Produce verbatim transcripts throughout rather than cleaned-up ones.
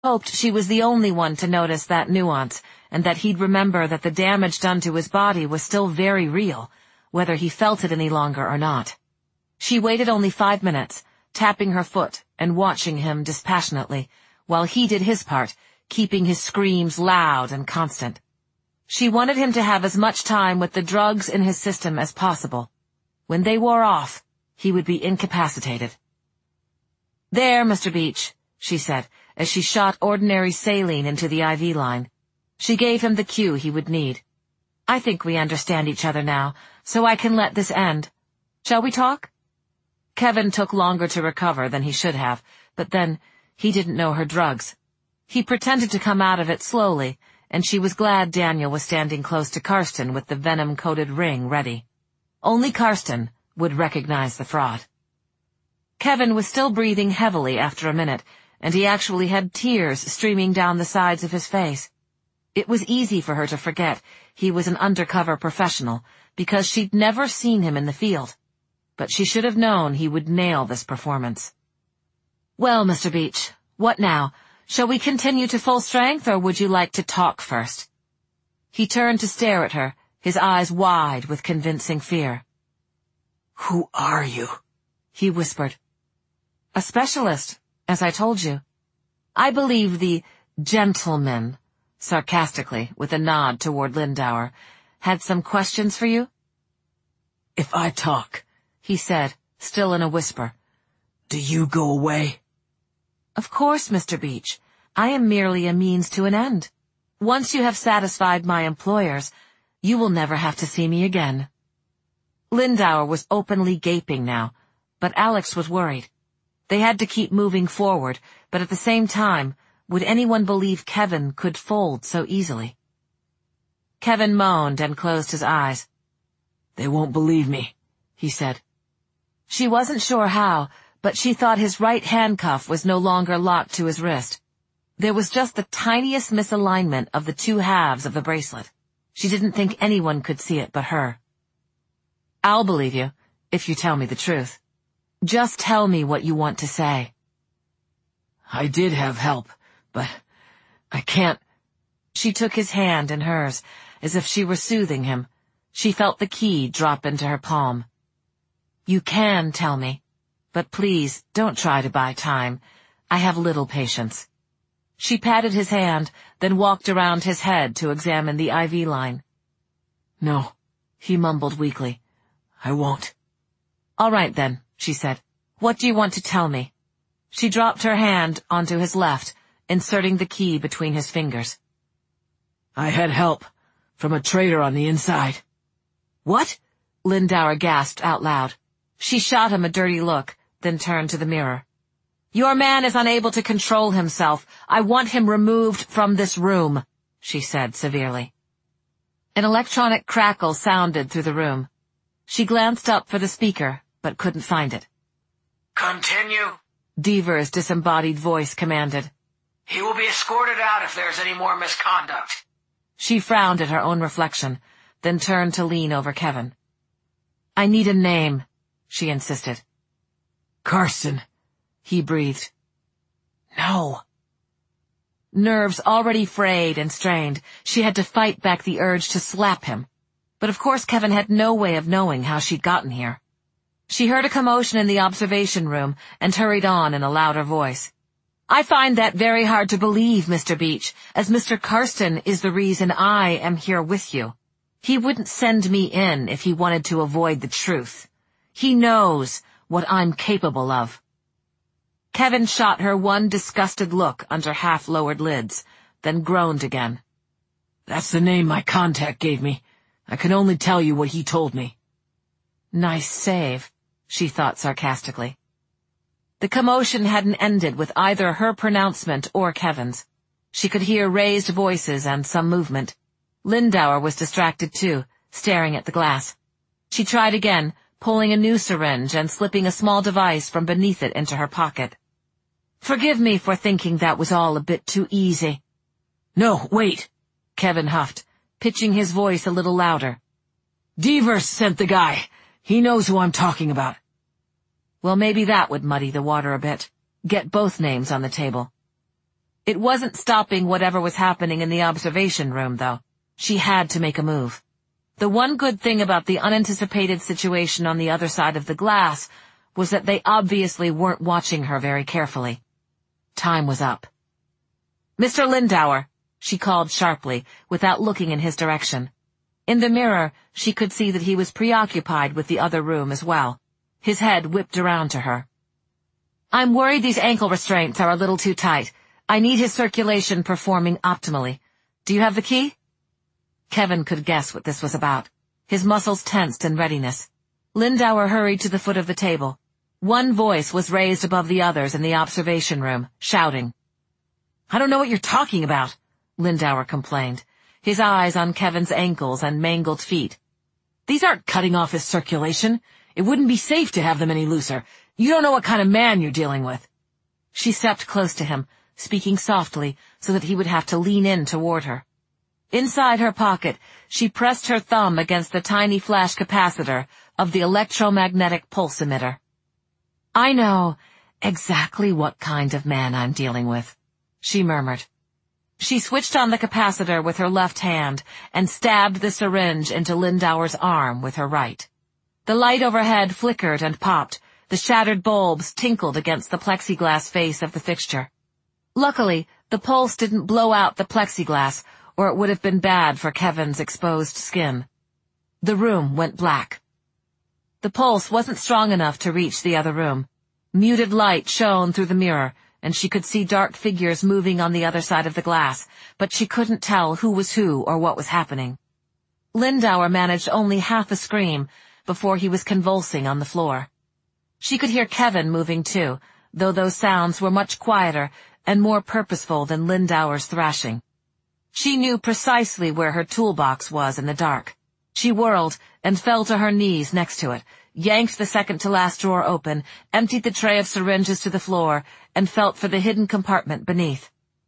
hoped she was the only one to notice that nuance, and that he'd remember that the damage done to his body was still very real, whether he felt it any longer or not. She waited only five minutes, tapping her foot and watching him dispassionately, while he did his part, keeping his screams loud and constant. She wanted him to have as much time with the drugs in his system as possible. When they wore off, he would be incapacitated. "There, Mister Beach," she said, as she shot ordinary saline into the I V line. She gave him the cue he would need. "I think we understand each other now, so I can let this end. Shall we talk?" Kevin took longer to recover than he should have, but then, he didn't know her drugs. He pretended to come out of it slowly, and she was glad Daniel was standing close to Karsten with the venom-coated ring ready. Only Karsten would recognize the fraud. Kevin was still breathing heavily after a minute, and he actually had tears streaming down the sides of his face. It was easy for her to forget he was an undercover professional, because she'd never seen him in the field. But she should have known he would nail this performance. "Well, Mister Beach, what now? Shall we continue to full strength, or would you like to talk first?" He turned to stare at her, his eyes wide with convincing fear. "Who are you?" he whispered. "A specialist, as I told you. I believe the gentleman," sarcastically, with a nod toward Lindauer, "had some questions for you?" "If I talk," he said, still in a whisper, "do you go away?" "Of course, Mister Beach. I am merely a means to an end. Once you have satisfied my employers, you will never have to see me again." Lindauer was openly gaping now, but Alex was worried. They had to keep moving forward, but at the same time, would anyone believe Kevin could fold so easily? Kevin moaned and closed his eyes. "They won't believe me," he said. She wasn't sure how, but she thought his right handcuff was no longer locked to his wrist. There was just the tiniest misalignment of the two halves of the bracelet. She didn't think anyone could see it but her. "I'll believe you, if you tell me the truth. Just tell me what you want to say." "I did have help, but I can't—" She took his hand in hers, as if she were soothing him. She felt the key drop into her palm. "You can tell me, but please don't try to buy time. I have little patience." She patted his hand, then walked around his head to examine the I V line. "No," he mumbled weakly. "I won't." "All right then," she said. "What do you want to tell me?" She dropped her hand onto his left, inserting the key between his fingers. "I had help from a traitor on the inside." "What?" Lindauer gasped out loud. She shot him a dirty look, then turned to the mirror. "Your man is unable to control himself. I want him removed from this room," she said severely. An electronic crackle sounded through the room. She glanced up for the speaker, but couldn't find it. "Continue," Deaver's disembodied voice commanded. "He will be escorted out if there's any more misconduct." She frowned at her own reflection, then turned to lean over Kevin. "I need a name," she insisted. "Karsten," he breathed. "No." Nerves already frayed and strained, she had to fight back the urge to slap him. But of course Kevin had no way of knowing how she'd gotten here. She heard a commotion in the observation room and hurried on in a louder voice. "I find that very hard to believe, Mister Beach, as Mister Karsten is the reason I am here with you. He wouldn't send me in if he wanted to avoid the truth. He knows what I'm capable of." Kevin shot her one disgusted look under half-lowered lids, then groaned again. "That's the name my contact gave me. I can only tell you what he told me." Nice save, she thought sarcastically. The commotion hadn't ended with either her pronouncement or Kevin's. She could hear raised voices and some movement. Lindauer was distracted too, staring at the glass. She tried again, pulling a new syringe and slipping a small device from beneath it into her pocket. "Forgive me for thinking that was all a bit too easy." "No, wait," Kevin huffed, pitching his voice a little louder. "Deaver sent the guy. He knows who I'm talking about." Well, maybe that would muddy the water a bit. Get both names on the table. It wasn't stopping whatever was happening in the observation room, though. She had to make a move. The one good thing about the unanticipated situation on the other side of the glass was that they obviously weren't watching her very carefully. Time was up. "Mister Lindauer," she called sharply, without looking in his direction. In the mirror, she could see that he was preoccupied with the other room as well. His head whipped around to her. "I'm worried these ankle restraints are a little too tight. I need his circulation performing optimally. Do you have the key?" Kevin could guess what this was about. His muscles tensed in readiness. Lindauer hurried to the foot of the table. One voice was raised above the others in the observation room, shouting. "I don't know what you're talking about," Lindauer complained, his eyes on Kevin's ankles and mangled feet. "These aren't cutting off his circulation. It wouldn't be safe to have them any looser. You don't know what kind of man you're dealing with." She stepped close to him, speaking softly so that he would have to lean in toward her. Inside her pocket, she pressed her thumb against the tiny flash capacitor of the electromagnetic pulse emitter. "I know exactly what kind of man I'm dealing with," she murmured. She switched on the capacitor with her left hand and stabbed the syringe into Lindauer's arm with her right. The light overhead flickered and popped. The shattered bulbs tinkled against the plexiglass face of the fixture. Luckily, the pulse didn't blow out the plexiglass, or it would have been bad for Kevin's exposed skin. The room went black. The pulse wasn't strong enough to reach the other room. Muted light shone through the mirror, and she could see dark figures moving on the other side of the glass, but she couldn't tell who was who or what was happening. Lindauer managed only half a scream before he was convulsing on the floor. She could hear Kevin moving too, though those sounds were much quieter and more purposeful than Lindauer's thrashing. She knew precisely where her toolbox was in the dark. She whirled and fell to her knees next to it, yanked the second-to-last drawer open, emptied the tray of syringes to the floor, and felt for the hidden compartment beneath.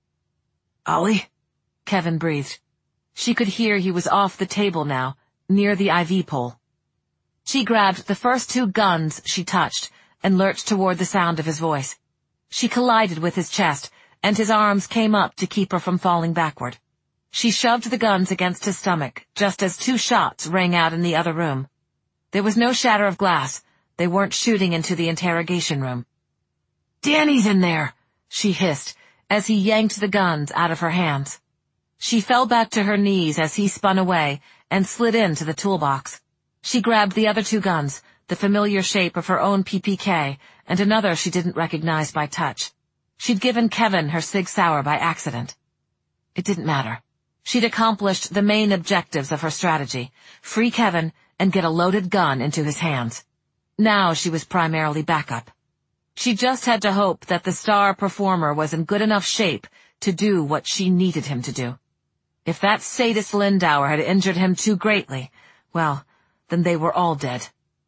"Ollie?" Kevin breathed. She could hear he was off the table now, near the I V pole. She grabbed the first two guns she touched and lurched toward the sound of his voice. She collided with his chest, and his arms came up to keep her from falling backward. She shoved the guns against his stomach, just as two shots rang out in the other room. There was no shatter of glass. They weren't shooting into the interrogation room. "Danny's in there," she hissed, as he yanked the guns out of her hands. She fell back to her knees as he spun away and slid into the toolbox. She grabbed the other two guns, the familiar shape of her own P P K, and another she didn't recognize by touch. She'd given Kevin her Sig Sauer by accident. It didn't matter. She'd accomplished the main objectives of her strategy, free Kevin and get a loaded gun into his hands. Now she was primarily backup. She just had to hope that the star performer was in good enough shape to do what she needed him to do. If that sadist Lindauer had injured him too greatly, well, then they were all dead.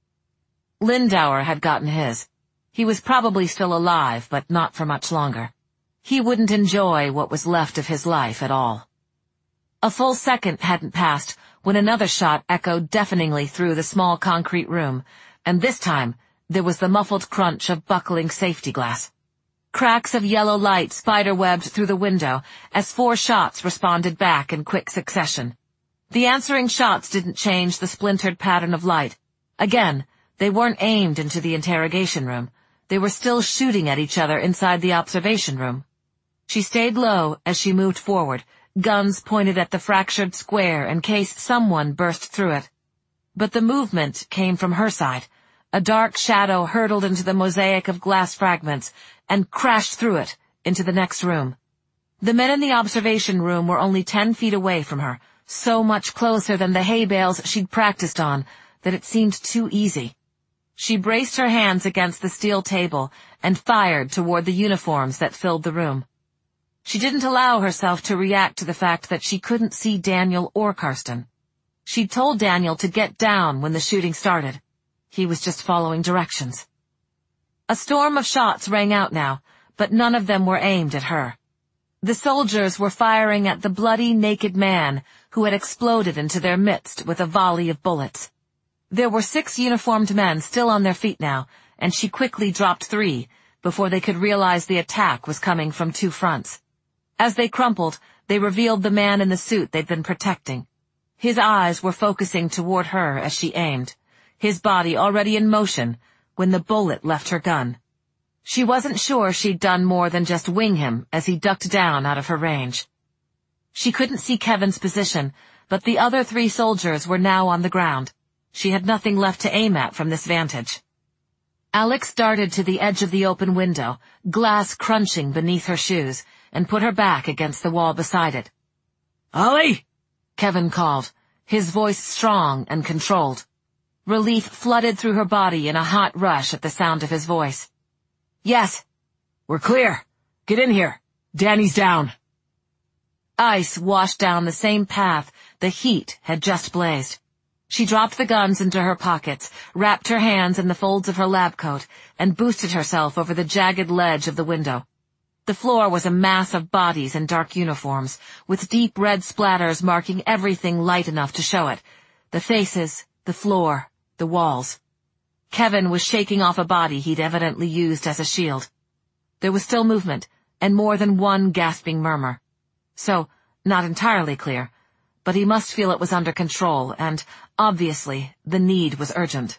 Lindauer had gotten his. He was probably still alive, but not for much longer. He wouldn't enjoy what was left of his life at all. A full second hadn't passed when another shot echoed deafeningly through the small concrete room, and this time there was the muffled crunch of buckling safety glass. Cracks of yellow light spiderwebbed through the window as four shots responded back in quick succession. The answering shots didn't change the splintered pattern of light. Again, they weren't aimed into the interrogation room. They were still shooting at each other inside the observation room. She stayed low as she moved forward, guns pointed at the fractured square in case someone burst through it. But the movement came from her side. A dark shadow hurtled into the mosaic of glass fragments and crashed through it into the next room. The men in the observation room were only ten feet away from her, so much closer than the hay bales she'd practiced on that it seemed too easy. She braced her hands against the steel table and fired toward the uniforms that filled the room. She didn't allow herself to react to the fact that she couldn't see Daniel or Karsten. She'd told Daniel to get down when the shooting started. He was just following directions. A storm of shots rang out now, but none of them were aimed at her. The soldiers were firing at the bloody, naked man who had exploded into their midst with a volley of bullets. There were six uniformed men still on their feet now, and she quickly dropped three before they could realize the attack was coming from two fronts. As they crumpled, they revealed the man in the suit they'd been protecting. His eyes were focusing toward her as she aimed, his body already in motion when the bullet left her gun. She wasn't sure she'd done more than just wing him as he ducked down out of her range. She couldn't see Kevin's position, but the other three soldiers were now on the ground. She had nothing left to aim at from this vantage. Alex darted to the edge of the open window, glass crunching beneath her shoes, and put her back against the wall beside it. "Ollie!" Kevin called, his voice strong and controlled. Relief flooded through her body in a hot rush at the sound of his voice. "Yes." "We're clear. Get in here. Danny's down." Ice washed down the same path the heat had just blazed. She dropped the guns into her pockets, wrapped her hands in the folds of her lab coat, and boosted herself over the jagged ledge of the window. The floor was a mass of bodies in dark uniforms, with deep red splatters marking everything light enough to show it. The faces, the floor, the walls. Kevin was shaking off a body he'd evidently used as a shield. There was still movement, and more than one gasping murmur. So, not entirely clear, but he must feel it was under control, and, obviously, the need was urgent.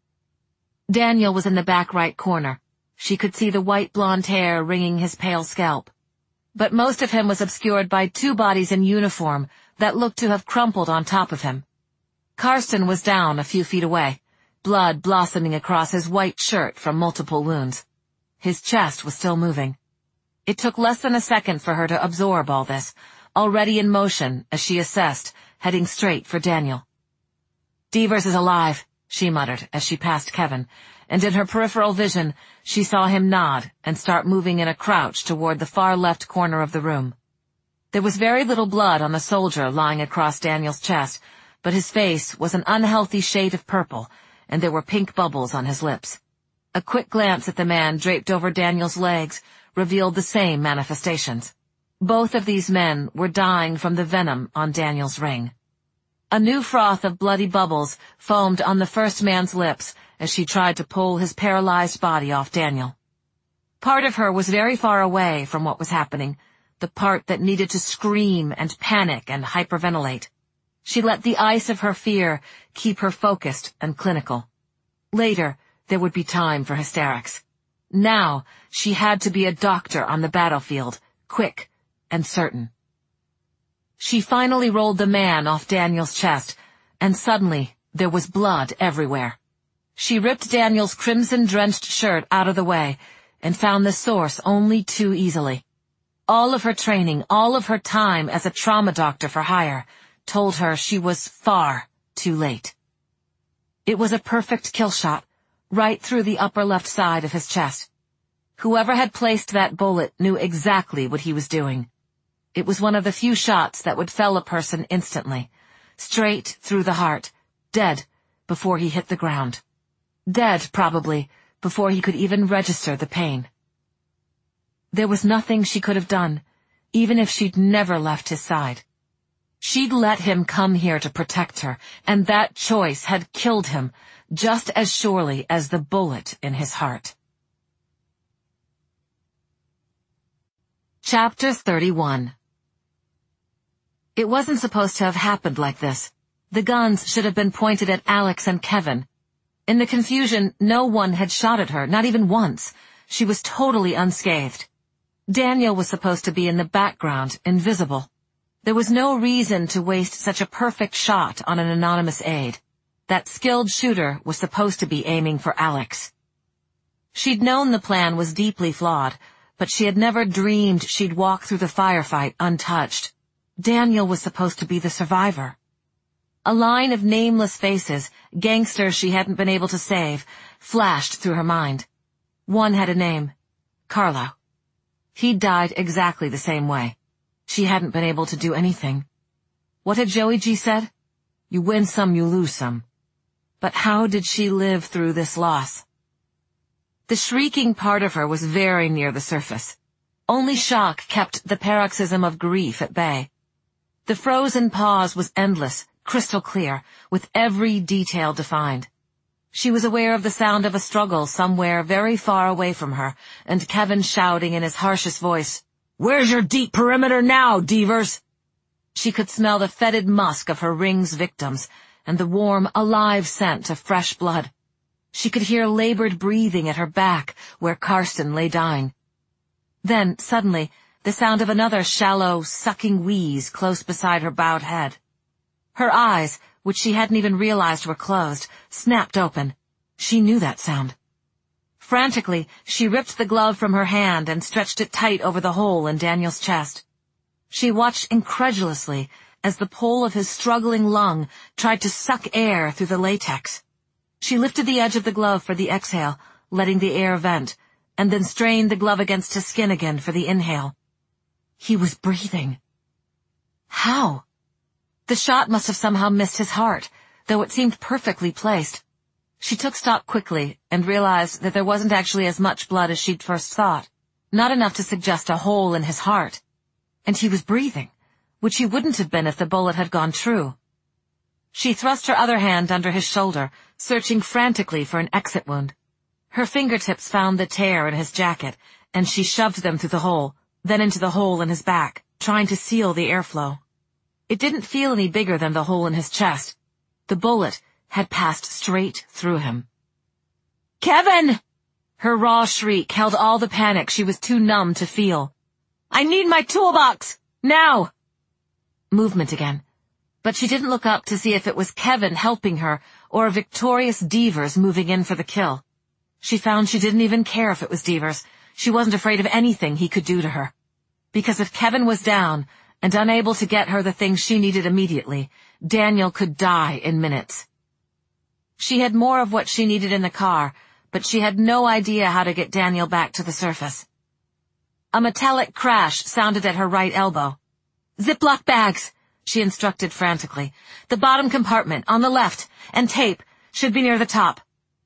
Daniel was in the back right corner. She could see the white blonde hair ringing his pale scalp. But most of him was obscured by two bodies in uniform that looked to have crumpled on top of him. Karsten was down a few feet away, blood blossoming across his white shirt from multiple wounds. His chest was still moving. It took less than a second for her to absorb all this, already in motion as she assessed, heading straight for Daniel. "Devers is alive," she muttered as she passed Kevin, and in her peripheral vision she saw him nod and start moving in a crouch toward the far left corner of the room. There was very little blood on the soldier lying across Daniel's chest, but his face was an unhealthy shade of purple, and there were pink bubbles on his lips. A quick glance at the man draped over Daniel's legs revealed the same manifestations. Both of these men were dying from the venom on Daniel's ring. A new froth of bloody bubbles foamed on the first man's lips as she tried to pull his paralyzed body off Daniel. Part of her was very far away from what was happening, the part that needed to scream and panic and hyperventilate. She let the ice of her fear keep her focused and clinical. Later, there would be time for hysterics. Now, she had to be a doctor on the battlefield, quick and certain. She finally rolled the man off Daniel's chest, and suddenly there was blood everywhere. She ripped Daniel's crimson-drenched shirt out of the way and found the source only too easily. All of her training, all of her time as a trauma doctor for hire, told her she was far too late. It was a perfect kill shot, right through the upper left side of his chest. Whoever had placed that bullet knew exactly what he was doing. It was one of the few shots that would fell a person instantly, straight through the heart, dead before he hit the ground. Dead, probably, before he could even register the pain. There was nothing she could have done, even if she'd never left his side. She'd let him come here to protect her, and that choice had killed him just as surely as the bullet in his heart. Chapter thirty-one. It wasn't supposed to have happened like this. The guns should have been pointed at Alex and Kevin. In the confusion, no one had shot at her, not even once. She was totally unscathed. Daniel was supposed to be in the background, invisible. There was no reason to waste such a perfect shot on an anonymous aide. That skilled shooter was supposed to be aiming for Alex. She'd known the plan was deeply flawed, but she had never dreamed she'd walk through the firefight untouched. Daniel was supposed to be the survivor. A line of nameless faces, gangsters she hadn't been able to save, flashed through her mind. One had a name, Carlo. He'd died exactly the same way. She hadn't been able to do anything. What had Joey G said? You win some, you lose some. But how did she live through this loss? The shrieking part of her was very near the surface. Only shock kept the paroxysm of grief at bay. The frozen pause was endless, crystal clear, with every detail defined. She was aware of the sound of a struggle somewhere very far away from her, and Kevin shouting in his harshest voice, Where's your deep perimeter now, Devers? She could smell the fetid musk of her ring's victims and the warm, alive scent of fresh blood. She could hear labored breathing at her back where Karsten lay dying. Then, suddenly, the sound of another shallow, sucking wheeze close beside her bowed head. Her eyes, which she hadn't even realized were closed, snapped open. She knew that sound. Frantically, she ripped the glove from her hand and stretched it tight over the hole in Daniel's chest. She watched incredulously as the pole of his struggling lung tried to suck air through the latex. She lifted the edge of the glove for the exhale, letting the air vent, and then strained the glove against his skin again for the inhale. He was breathing. How? The shot must have somehow missed his heart, though it seemed perfectly placed. She took stock quickly and realized that there wasn't actually as much blood as she'd first thought, not enough to suggest a hole in his heart. And he was breathing, which he wouldn't have been if the bullet had gone true. She thrust her other hand under his shoulder, searching frantically for an exit wound. Her fingertips found the tear in his jacket, and she shoved them through the hole, then into the hole in his back, trying to seal the airflow. It didn't feel any bigger than the hole in his chest. The bullet had passed straight through him. "Kevin!" Her raw shriek held all the panic she was too numb to feel. "I need my toolbox! Now!" Movement again. But she didn't look up to see if it was Kevin helping her or a victorious Devers moving in for the kill. She found she didn't even care if it was Devers. She wasn't afraid of anything he could do to her. Because if Kevin was down and unable to get her the things she needed immediately, Daniel could die in minutes. She had more of what she needed in the car, but she had no idea how to get Daniel back to the surface. A metallic crash sounded at her right elbow. "Ziploc bags," she instructed frantically. "The bottom compartment, on the left, and tape, should be near the top."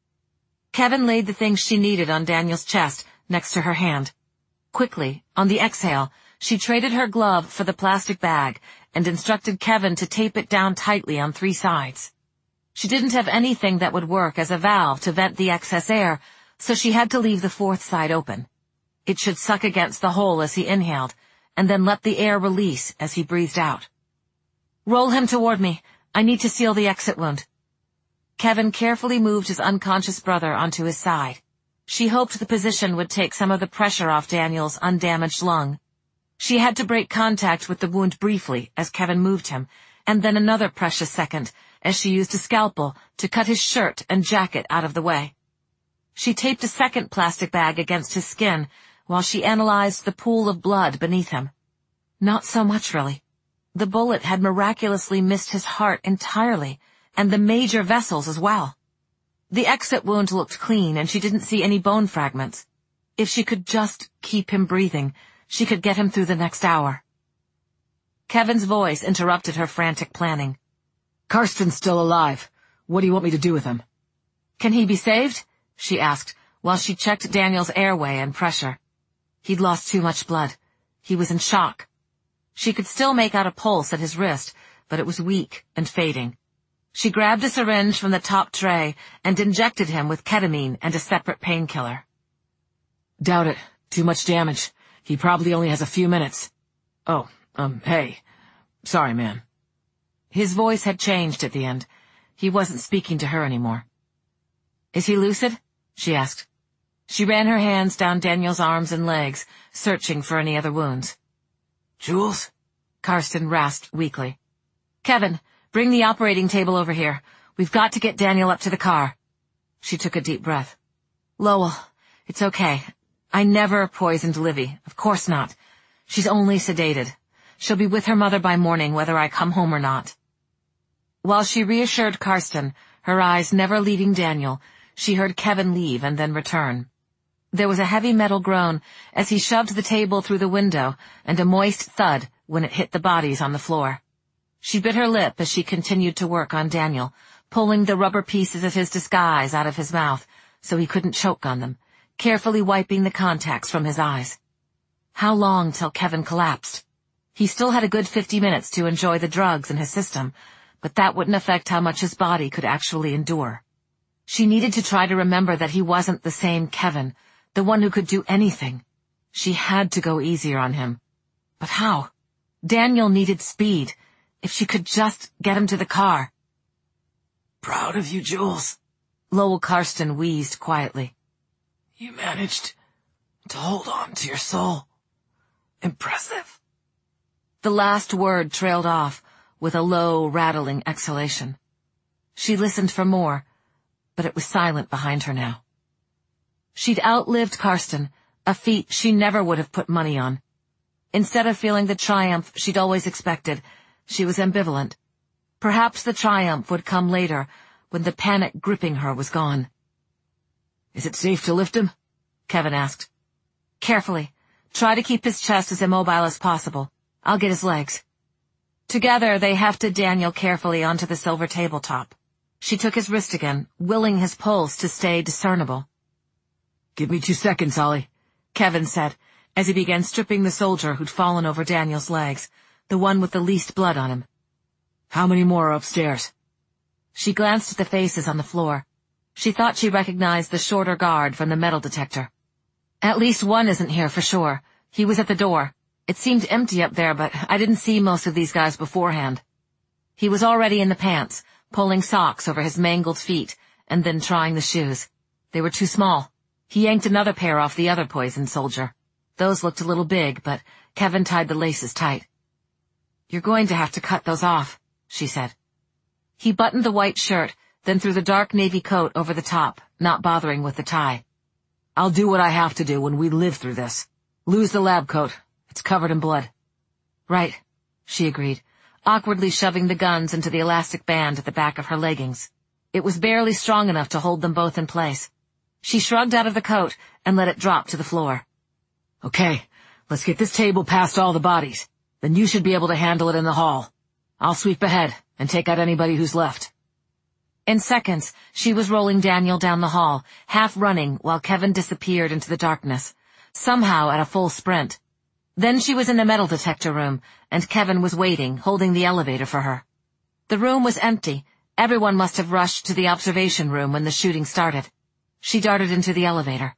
Kevin laid the things she needed on Daniel's chest, next to her hand. Quickly, on the exhale, she traded her glove for the plastic bag and instructed Kevin to tape it down tightly on three sides. She didn't have anything that would work as a valve to vent the excess air, so she had to leave the fourth side open. It should suck against the hole as he inhaled, and then let the air release as he breathed out. "Roll him toward me. I need to seal the exit wound." Kevin carefully moved his unconscious brother onto his side. She hoped the position would take some of the pressure off Daniel's undamaged lung. She had to break contact with the wound briefly as Kevin moved him, and then another precious second as she used a scalpel to cut his shirt and jacket out of the way. She taped a second plastic bag against his skin while she analyzed the pool of blood beneath him. Not so much, really. The bullet had miraculously missed his heart entirely, and the major vessels as well. The exit wound looked clean, and she didn't see any bone fragments. If she could just keep him breathing, she could get him through the next hour. Kevin's voice interrupted her frantic planning. "Karsten's still alive. What do you want me to do with him?" "Can he be saved?" she asked, while she checked Daniel's airway and pressure. He'd lost too much blood. He was in shock. She could still make out a pulse at his wrist, but it was weak and fading. She grabbed a syringe from the top tray and injected him with ketamine and a separate painkiller. "Doubt it. Too much damage. He probably only has a few minutes. Oh, um, hey. Sorry, man." His voice had changed at the end. He wasn't speaking to her anymore. "Is he lucid?" she asked. She ran her hands down Daniel's arms and legs, searching for any other wounds. "Jules?" Karsten rasped weakly. "Kevin, bring the operating table over here. We've got to get Daniel up to the car." She took a deep breath. "Lowell, it's okay. I never poisoned Livy. Of course not. She's only sedated. She'll be with her mother by morning, whether I come home or not." While she reassured Karsten, her eyes never leaving Daniel, she heard Kevin leave and then return. There was a heavy metal groan as he shoved the table through the window and a moist thud when it hit the bodies on the floor. She bit her lip as she continued to work on Daniel, pulling the rubber pieces of his disguise out of his mouth so he couldn't choke on them, carefully wiping the contacts from his eyes. How long till Kevin collapsed? He still had a good fifty minutes to enjoy the drugs in his system, but that wouldn't affect how much his body could actually endure. She needed to try to remember that he wasn't the same Kevin, the one who could do anything. She had to go easier on him. But how? Daniel needed speed. If she could just get him to the car. Proud of you, Jules. Lowell Karsten wheezed quietly. You managed to hold on to your soul. Impressive. The last word trailed off with a low, rattling exhalation. She listened for more, but it was silent behind her now. She'd outlived Karsten, a feat she never would have put money on. Instead of feeling the triumph she'd always expected, she was ambivalent. Perhaps the triumph would come later, when the panic gripping her was gone. Is it safe to lift him? Kevin asked. Carefully. Try to keep his chest as immobile as possible. I'll get his legs. Together they hefted Daniel carefully onto the silver tabletop. She took his wrist again, willing his pulse to stay discernible. Give me two seconds, Ollie, Kevin said, as he began stripping the soldier who'd fallen over Daniel's legs, the one with the least blood on him. How many more are upstairs? She glanced at the faces on the floor. She thought she recognized the shorter guard from the metal detector. At least one isn't here for sure. He was at the door. It seemed empty up there, but I didn't see most of these guys beforehand. He was already in the pants, pulling socks over his mangled feet, and then trying the shoes. They were too small. He yanked another pair off the other poisoned soldier. Those looked a little big, but Kevin tied the laces tight. You're going to have to cut those off, she said. He buttoned the white shirt, then threw the dark navy coat over the top, not bothering with the tie. I'll do what I have to do when we live through this. Lose the lab coat. It's covered in blood. Right, she agreed, awkwardly shoving the guns into the elastic band at the back of her leggings. It was barely strong enough to hold them both in place. She shrugged out of the coat and let it drop to the floor. Okay, let's get this table past all the bodies. Then you should be able to handle it in the hall. I'll sweep ahead and take out anybody who's left. In seconds, she was rolling Daniel down the hall, half running while Kevin disappeared into the darkness, somehow at a full sprint. Then she was in the metal detector room, and Kevin was waiting, holding the elevator for her. The room was empty. Everyone must have rushed to the observation room when the shooting started. She darted into the elevator.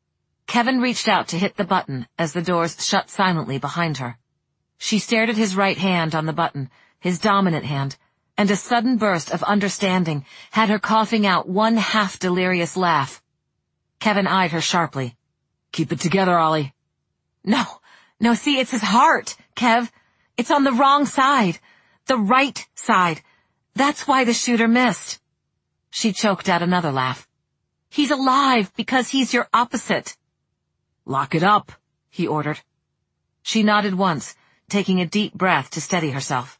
Kevin reached out to hit the button as the doors shut silently behind her. She stared at his right hand on the button, his dominant hand, and a sudden burst of understanding had her coughing out one half-delirious laugh. Kevin eyed her sharply. Keep it together, Ollie. No, no, see, it's his heart, Kev. It's on the wrong side. The right side. That's why the shooter missed. She choked out another laugh. He's alive because he's your opposite. Lock it up, he ordered. She nodded once, taking a deep breath to steady herself.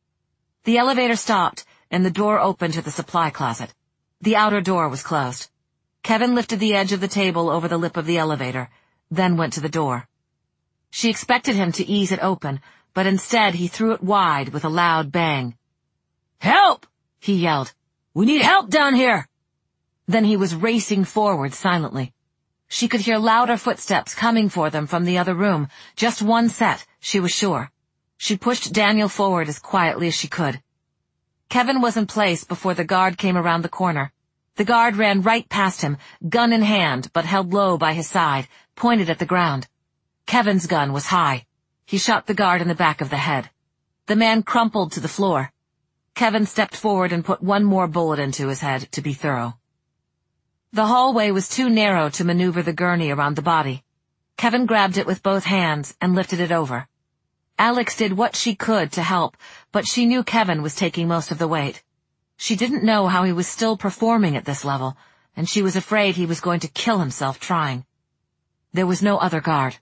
The elevator stopped, and the door opened to the supply closet. The outer door was closed. Kevin lifted the edge of the table over the lip of the elevator, then went to the door. She expected him to ease it open, but instead he threw it wide with a loud bang. Help! He yelled. We need help down here! Then he was racing forward silently. She could hear louder footsteps coming for them from the other room, just one set, she was sure. She pushed Daniel forward as quietly as she could. Kevin was in place before the guard came around the corner. The guard ran right past him, gun in hand but held low by his side, pointed at the ground. Kevin's gun was high. He shot the guard in the back of the head. The man crumpled to the floor. Kevin stepped forward and put one more bullet into his head to be thorough. The hallway was too narrow to maneuver the gurney around the body. Kevin grabbed it with both hands and lifted it over. Alex did what she could to help, but she knew Kevin was taking most of the weight. She didn't know how he was still performing at this level, and she was afraid he was going to kill himself trying. There was no other guard.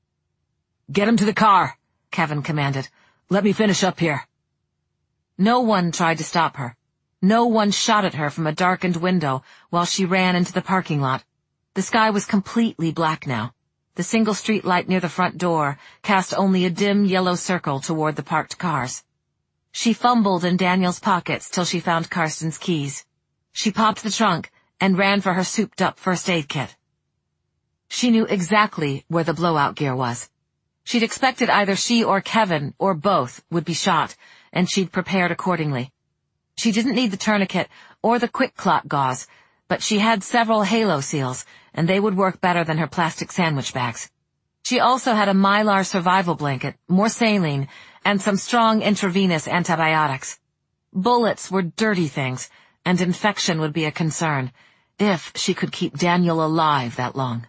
Get him to the car, Kevin commanded. Let me finish up here. No one tried to stop her. No one shot at her from a darkened window while she ran into the parking lot. The sky was completely black now. The single street light near the front door cast only a dim yellow circle toward the parked cars. She fumbled in Daniel's pockets till she found Karsten's keys. She popped the trunk and ran for her souped-up first aid kit. She knew exactly where the blowout gear was. She'd expected either she or Kevin, or both, would be shot, and she'd prepared accordingly. She didn't need the tourniquet or the quick clot gauze, but she had several halo seals, and they would work better than her plastic sandwich bags. She also had a Mylar survival blanket, more saline, and some strong intravenous antibiotics. Bullets were dirty things, and infection would be a concern, if she could keep Daniel alive that long.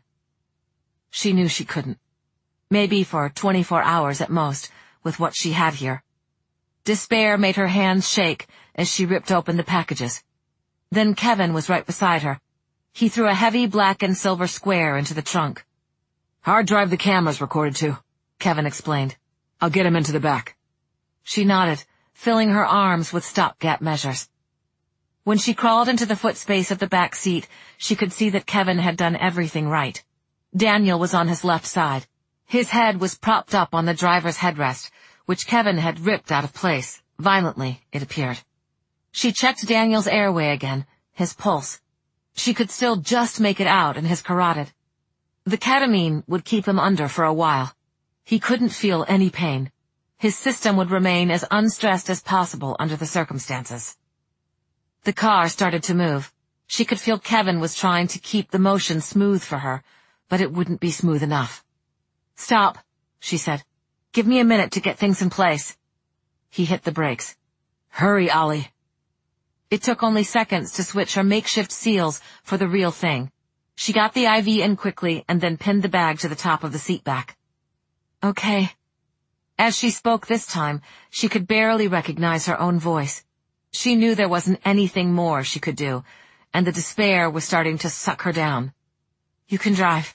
She knew she couldn't. Maybe for twenty-four hours at most, with what she had here. Despair made her hands shake as she ripped open the packages. Then Kevin was right beside her. He threw a heavy black and silver square into the trunk. Hard drive the cameras recorded to, Kevin explained. I'll get him into the back. She nodded, filling her arms with stopgap measures. When she crawled into the footspace of the back seat, she could see that Kevin had done everything right. Daniel was on his left side. His head was propped up on the driver's headrest, which Kevin had ripped out of place, violently, it appeared. She checked Daniel's airway again, his pulse. She could still just make it out in his carotid. The ketamine would keep him under for a while. He couldn't feel any pain. His system would remain as unstressed as possible under the circumstances. The car started to move. She could feel Kevin was trying to keep the motion smooth for her, but it wouldn't be smooth enough. "Stop," she said. "Give me a minute to get things in place." He hit the brakes. "Hurry, Ollie." It took only seconds to switch her makeshift seals for the real thing. She got the I V in quickly and then pinned the bag to the top of the seat back. "Okay." As she spoke this time, she could barely recognize her own voice. She knew there wasn't anything more she could do, and the despair was starting to suck her down. "You can drive."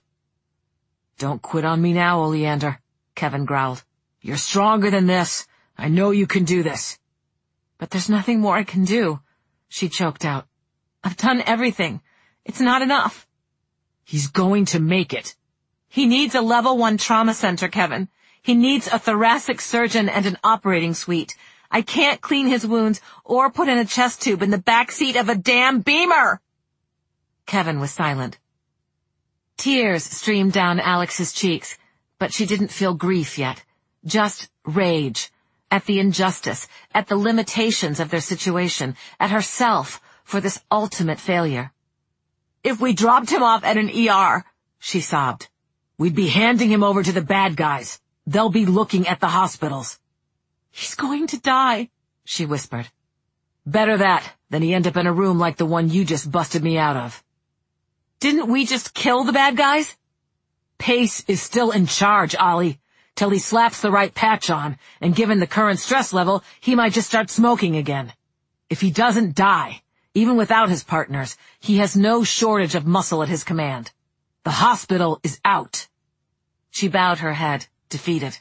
"Don't quit on me now, Oleander," Kevin growled. "You're stronger than this. I know you can do this." "But there's nothing more I can do," she choked out. "I've done everything. It's not enough." "He's going to make it." "He needs a level one trauma center, Kevin. He needs a thoracic surgeon and an operating suite. I can't clean his wounds or put in a chest tube in the back seat of a damn Beamer." Kevin was silent. Tears streamed down Alex's cheeks, but she didn't feel grief yet. Just rage. At the injustice, at the limitations of their situation, at herself for this ultimate failure. "If we dropped him off at an E R, she sobbed. "We'd be handing him over to the bad guys. They'll be looking at the hospitals." "He's going to die," she whispered. "Better that than he end up in a room like the one you just busted me out of." "Didn't we just kill the bad guys?" "Pace is still in charge, Ollie, till he slaps the right patch on, and given the current stress level, he might just start smoking again. If he doesn't die, even without his partners, he has no shortage of muscle at his command. The hospital is out." She bowed her head, defeated.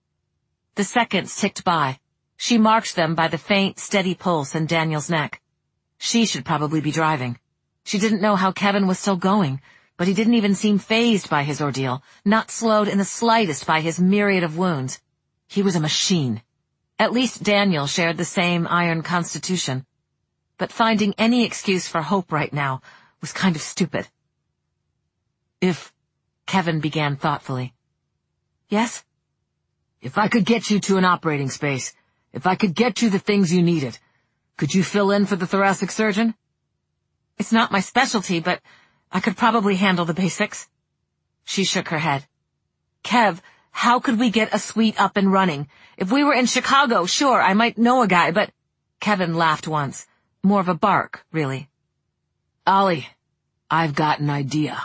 The seconds ticked by. She marked them by the faint, steady pulse in Daniel's neck. She should probably be driving. She didn't know how Kevin was still going, but he didn't even seem fazed by his ordeal, not slowed in the slightest by his myriad of wounds. He was a machine. At least Daniel shared the same iron constitution. But finding any excuse for hope right now was kind of stupid. "If," Kevin began thoughtfully. "Yes?" "If I could get you to an operating space, if I could get you the things you needed, could you fill in for the thoracic surgeon?" "It's not my specialty, but I could probably handle the basics." She shook her head. "Kev, how could we get a suite up and running? If we were in Chicago, sure, I might know a guy, but—" Kevin laughed once. More of a bark, really. "Ollie, I've got an idea."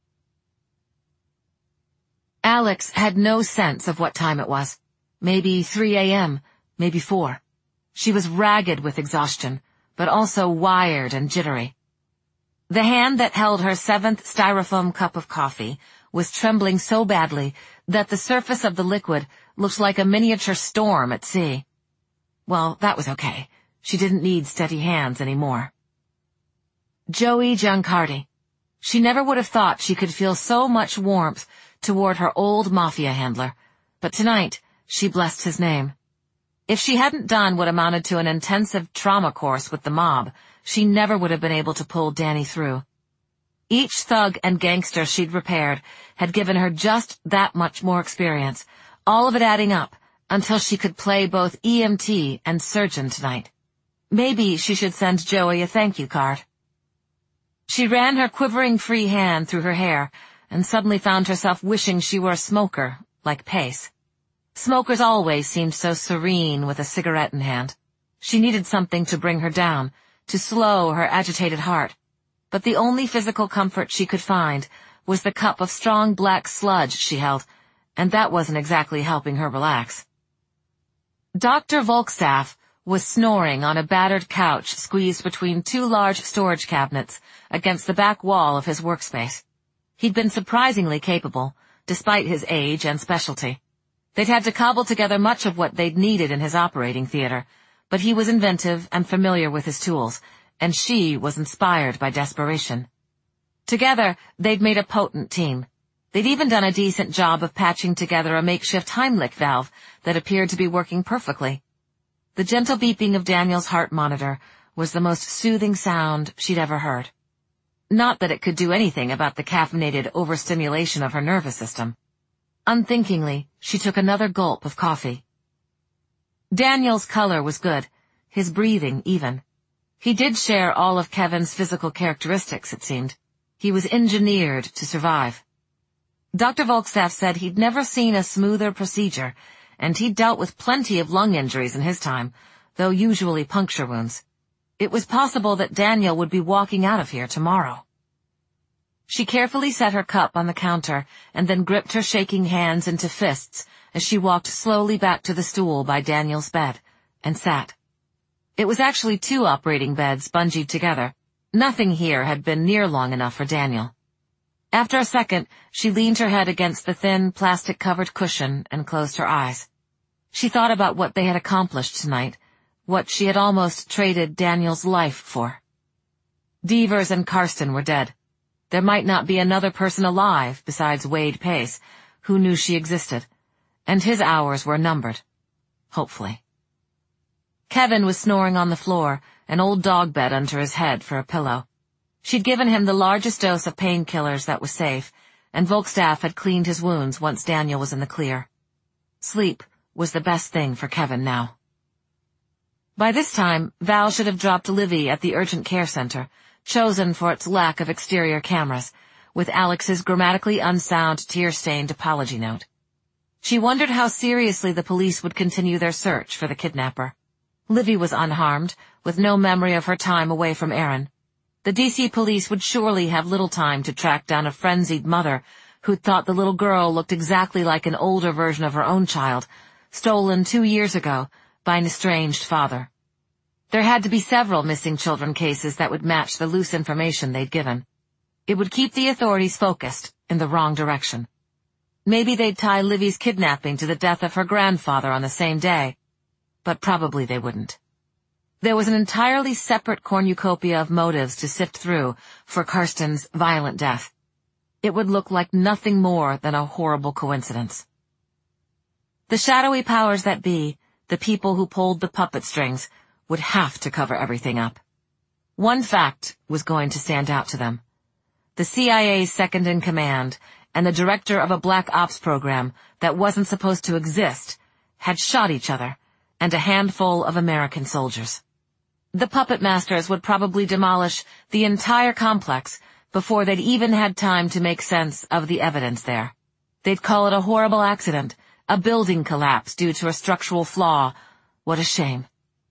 Alex had no sense of what time it was. Maybe three a.m., maybe four. She was ragged with exhaustion, but also wired and jittery. The hand that held her seventh styrofoam cup of coffee was trembling so badly that the surface of the liquid looked like a miniature storm at sea. Well, that was okay. She didn't need steady hands anymore. Joey Giancardi. She never would have thought she could feel so much warmth toward her old mafia handler, but tonight she blessed his name. If she hadn't done what amounted to an intensive trauma course with the mob, she never would have been able to pull Danny through. Each thug and gangster she'd repaired had given her just that much more experience, all of it adding up until she could play both E M T and surgeon tonight. Maybe she should send Joey a thank you card. She ran her quivering free hand through her hair and suddenly found herself wishing she were a smoker, like Pace. Smokers always seemed so serene with a cigarette in hand. She needed something to bring her down, to slow her agitated heart. But the only physical comfort she could find was the cup of strong black sludge she held, and that wasn't exactly helping her relax. Doctor Volkstaff was snoring on a battered couch squeezed between two large storage cabinets against the back wall of his workspace. He'd been surprisingly capable, despite his age and specialty. They'd had to cobble together much of what they'd needed in his operating theater, but he was inventive and familiar with his tools, and she was inspired by desperation. Together, they'd made a potent team. They'd even done a decent job of patching together a makeshift Heimlich valve that appeared to be working perfectly. The gentle beeping of Daniel's heart monitor was the most soothing sound she'd ever heard. Not that it could do anything about the caffeinated overstimulation of her nervous system. Unthinkingly, she took another gulp of coffee. Daniel's color was good, his breathing even. He did share all of Kevin's physical characteristics, it seemed. He was engineered to survive. Doctor Volkstaff said he'd never seen a smoother procedure, and he'd dealt with plenty of lung injuries in his time, though usually puncture wounds. It was possible that Daniel would be walking out of here tomorrow. She carefully set her cup on the counter and then gripped her shaking hands into fists as she walked slowly back to the stool by Daniel's bed, and sat. It was actually two operating beds bungeed together. Nothing here had been near long enough for Daniel. After a second, she leaned her head against the thin, plastic-covered cushion and closed her eyes. She thought about what they had accomplished tonight, what she had almost traded Daniel's life for. Devers and Karsten were dead. There might not be another person alive besides Wade Pace, who knew she existed, and his hours were numbered. Hopefully. Kevin was snoring on the floor, an old dog bed under his head for a pillow. She'd given him the largest dose of painkillers that was safe, and Volkstaff had cleaned his wounds once Daniel was in the clear. Sleep was the best thing for Kevin now. By this time, Val should have dropped Livy at the urgent care center, chosen for its lack of exterior cameras, with Alex's grammatically unsound, tear-stained apology note. She wondered how seriously the police would continue their search for the kidnapper. Livy was unharmed, with no memory of her time away from Aaron. The D C police would surely have little time to track down a frenzied mother who'd thought the little girl looked exactly like an older version of her own child, stolen two years ago by an estranged father. There had to be several missing children cases that would match the loose information they'd given. It would keep the authorities focused in the wrong direction. Maybe they'd tie Livy's kidnapping to the death of her grandfather on the same day, but probably they wouldn't. There was an entirely separate cornucopia of motives to sift through for Karsten's violent death. It would look like nothing more than a horrible coincidence. The shadowy powers that be, the people who pulled the puppet strings, would have to cover everything up. One fact was going to stand out to them. The C I A's second-in-command and the director of a black ops program that wasn't supposed to exist had shot each other, and a handful of American soldiers. The puppet masters would probably demolish the entire complex before they'd even had time to make sense of the evidence there. They'd call it a horrible accident, a building collapse due to a structural flaw. What a shame.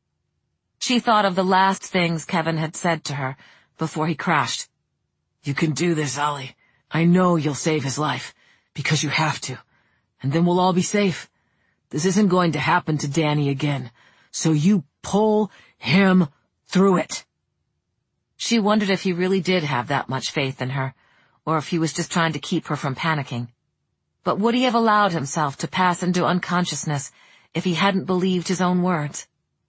She thought of the last things Kevin had said to her before he crashed. You can do this, Ollie. I know you'll save his life, because you have to. And then we'll all be safe. This isn't going to happen to Danny again. So you pull him through it. She wondered if he really did have that much faith in her, or if he was just trying to keep her from panicking. But would he have allowed himself to pass into unconsciousness if he hadn't believed his own words?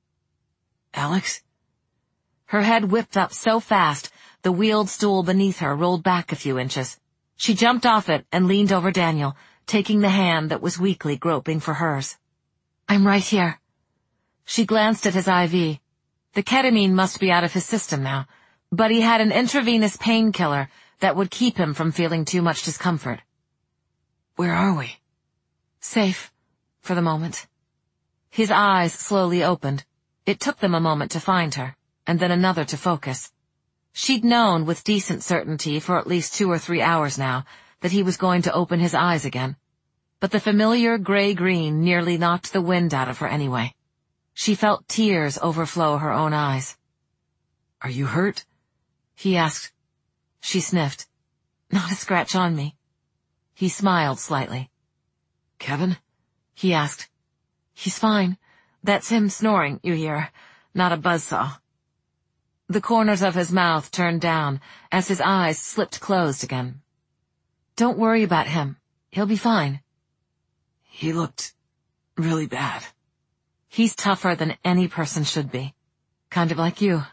Alex? Her head whipped up so fast, the wheeled stool beneath her rolled back a few inches. She jumped off it and leaned over Daniel, taking the hand that was weakly groping for hers. I'm right here. She glanced at his I V. The ketamine must be out of his system now, but he had an intravenous painkiller that would keep him from feeling too much discomfort. Where are we? Safe, for the moment. His eyes slowly opened. It took them a moment to find her, and then another to focus. She'd known with decent certainty for at least two or three hours now that he was going to open his eyes again. But the familiar gray-green nearly knocked the wind out of her anyway. She felt tears overflow her own eyes. "Are you hurt?" he asked. She sniffed. "Not a scratch on me." He smiled slightly. "Kevin?" he asked. "He's fine. That's him snoring, you hear, not a buzzsaw." The corners of his mouth turned down as his eyes slipped closed again. "Don't worry about him. He'll be fine." "He looked really bad." "He's tougher than any person should be. Kind of like you."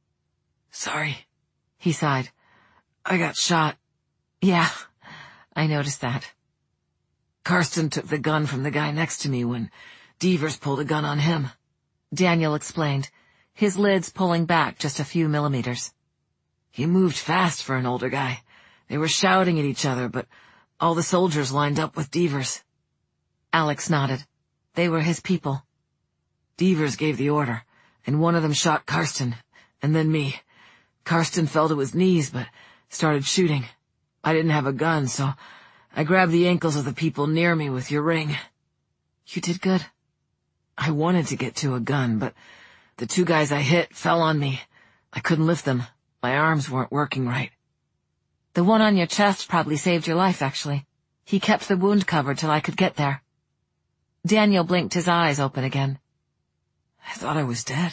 "Sorry," he sighed. "I got shot." "Yeah, I noticed that." "Karsten took the gun from the guy next to me when Devers pulled a gun on him," Daniel explained, his lids pulling back just a few millimeters. "He moved fast for an older guy. They were shouting at each other, but all the soldiers lined up with Devers." Alex nodded. They were his people. "Devers gave the order, and one of them shot Karsten, and then me. Karsten fell to his knees, but started shooting. I didn't have a gun, so I grabbed the ankles of the people near me with your ring." "You did good." "I wanted to get to a gun, but the two guys I hit fell on me. I couldn't lift them. My arms weren't working right." "The one on your chest probably saved your life, actually. He kept the wound covered till I could get there." Daniel blinked his eyes open again. "I thought I was dead."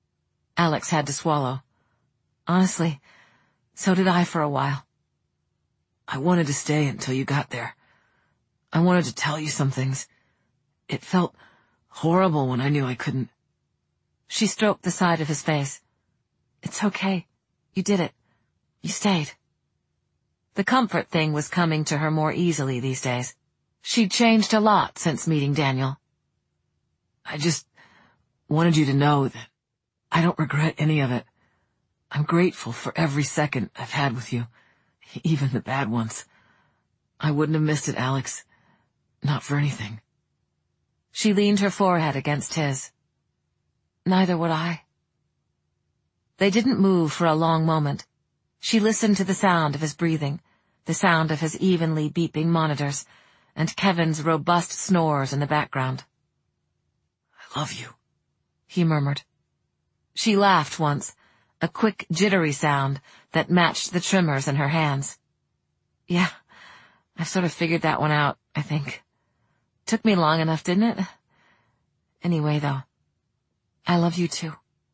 Alex had to swallow. "Honestly, so did I for a while." "I wanted to stay until you got there. I wanted to tell you some things. It felt horrible when I knew I couldn't." She stroked the side of his face. "It's okay. You did it. You stayed." The comfort thing was coming to her more easily these days. She'd changed a lot since meeting Daniel. "I just wanted you to know that I don't regret any of it. I'm grateful for every second I've had with you, even the bad ones. I wouldn't have missed it, Alex. Not for anything." She leaned her forehead against his. "Neither would I." They didn't move for a long moment. She listened to the sound of his breathing, the sound of his evenly beeping monitors, and Kevin's robust snores in the background. "I love you," he murmured. She laughed once, a quick, jittery sound that matched the tremors in her hands. "Yeah, I've sort of figured that one out, I think. Took me long enough, didn't it? Anyway, though, I love you too."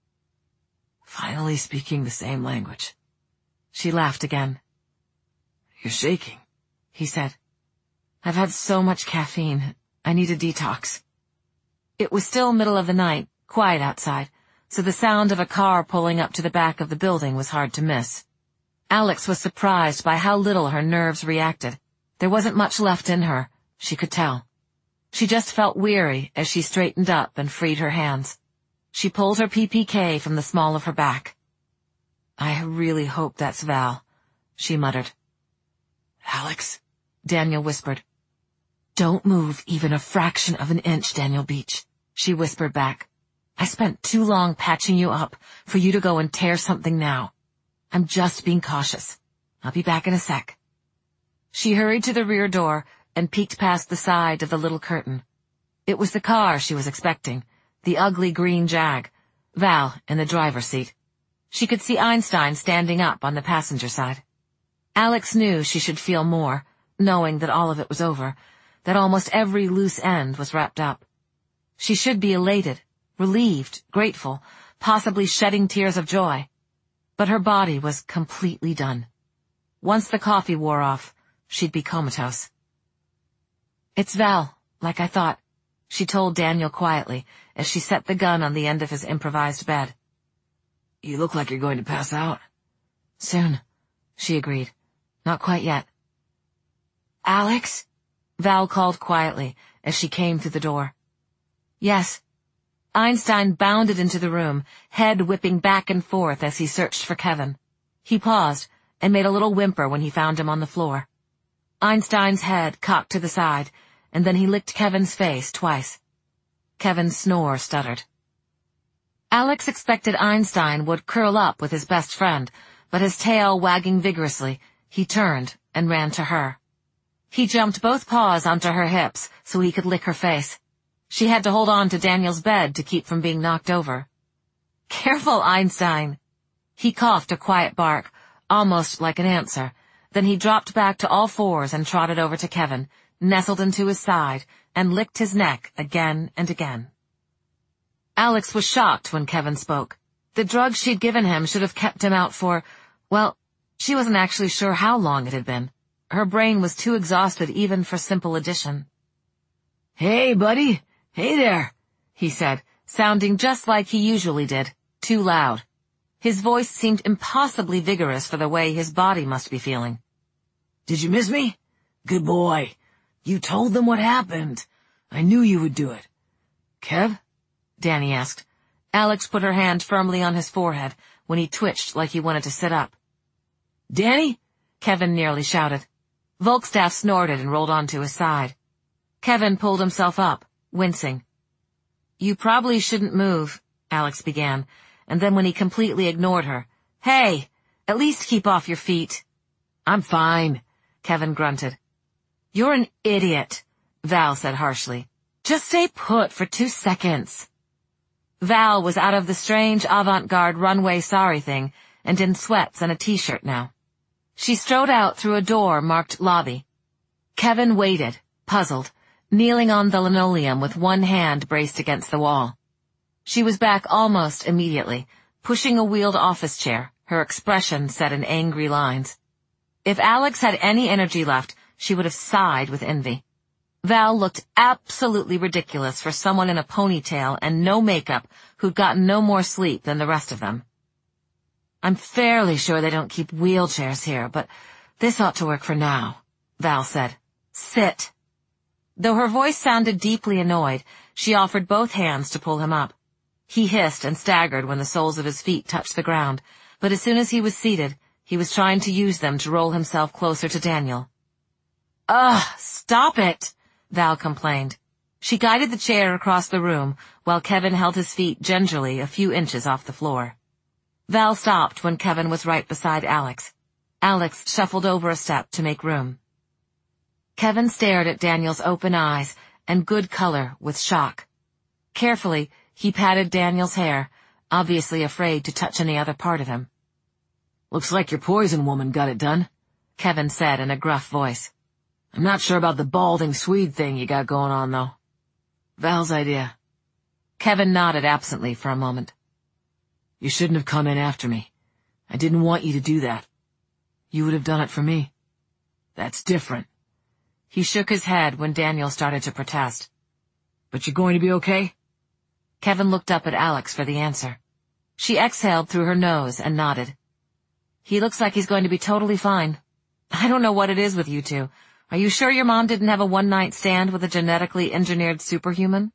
"Finally speaking the same language." She laughed again. "You're shaking," he said. "I've had so much caffeine. I need a detox." It was still middle of the night, quiet outside, so the sound of a car pulling up to the back of the building was hard to miss. Alex was surprised by how little her nerves reacted. There wasn't much left in her, she could tell. She just felt weary as she straightened up and freed her hands. She pulled her P P K from the small of her back. "I really hope that's Val," she muttered. "Alex," Daniel whispered. "Don't move even a fraction of an inch, Daniel Beach," she whispered back. "I spent too long patching you up for you to go and tear something now. I'm just being cautious. I'll be back in a sec." She hurried to the rear door and peeked past the side of the little curtain. It was the car she was expecting, the ugly green Jag, Val in the driver's seat. She could see Einstein standing up on the passenger side. Alex knew she should feel more, knowing that all of it was over, that almost every loose end was wrapped up. She should be elated, relieved, grateful, possibly shedding tears of joy. But her body was completely done. Once the coffee wore off, she'd be comatose. "It's Val, like I thought," she told Daniel quietly as she set the gun on the end of his improvised bed. "You look like you're going to pass out." "Soon," she agreed. "Not quite yet." "Alex?" Val called quietly as she came through the door. "Yes." Einstein bounded into the room, head whipping back and forth as he searched for Kevin. He paused and made a little whimper when he found him on the floor. Einstein's head cocked to the side, and then he licked Kevin's face twice. Kevin's snore stuttered. Alex expected Einstein would curl up with his best friend, but his tail wagging vigorously, he turned and ran to her. He jumped both paws onto her hips so he could lick her face. She had to hold on to Daniel's bed to keep from being knocked over. "Careful, Einstein." He coughed a quiet bark, almost like an answer. Then he dropped back to all fours and trotted over to Kevin, nestled into his side, and licked his neck again and again. Alex was shocked when Kevin spoke. The drug she'd given him should have kept him out for, well, she wasn't actually sure how long it had been. Her brain was too exhausted even for simple addition. "Hey, buddy. Hey there," he said, sounding just like he usually did, too loud. His voice seemed impossibly vigorous for the way his body must be feeling. "Did you miss me? Good boy. You told them what happened. I knew you would do it." "Kev?" Danny asked. Alex put her hand firmly on his forehead when he twitched like he wanted to sit up. "Danny?" Kevin nearly shouted. Volkstaff snorted and rolled onto his side. Kevin pulled himself up, wincing. "You probably shouldn't move," Alex began, and then when he completely ignored her, "Hey, at least keep off your feet." "I'm fine," Kevin grunted. "You're an idiot," Val said harshly. "Just stay put for two seconds." Val was out of the strange avant-garde runway sari thing and in sweats and a t-shirt now. She strode out through a door marked lobby. Kevin waited, puzzled, kneeling on the linoleum with one hand braced against the wall. She was back almost immediately, pushing a wheeled office chair, her expression set in angry lines. If Alex had any energy left, she would have sighed with envy. Val looked absolutely ridiculous for someone in a ponytail and no makeup who'd gotten no more sleep than the rest of them. "I'm fairly sure they don't keep wheelchairs here, but this ought to work for now," Val said. "Sit." Though her voice sounded deeply annoyed, she offered both hands to pull him up. He hissed and staggered when the soles of his feet touched the ground, but as soon as he was seated, he was trying to use them to roll himself closer to Daniel. "Ugh, stop it," Val complained. She guided the chair across the room while Kevin held his feet gingerly a few inches off the floor. Val stopped when Kevin was right beside Alex. Alex shuffled over a step to make room. Kevin stared at Daniel's open eyes and good color with shock. Carefully, he patted Daniel's hair, obviously afraid to touch any other part of him. "Looks like your poison woman got it done," Kevin said in a gruff voice. "I'm not sure about the balding Swede thing you got going on, though. Val's idea." Kevin nodded absently for a moment. "You shouldn't have come in after me. I didn't want you to do that. You would have done it for me. That's different." He shook his head when Daniel started to protest. "But you're going to be okay?" Kevin looked up at Alex for the answer. She exhaled through her nose and nodded. "He looks like he's going to be totally fine. I don't know what it is with you two. Are you sure your mom didn't have a one-night stand with a genetically engineered superhuman?"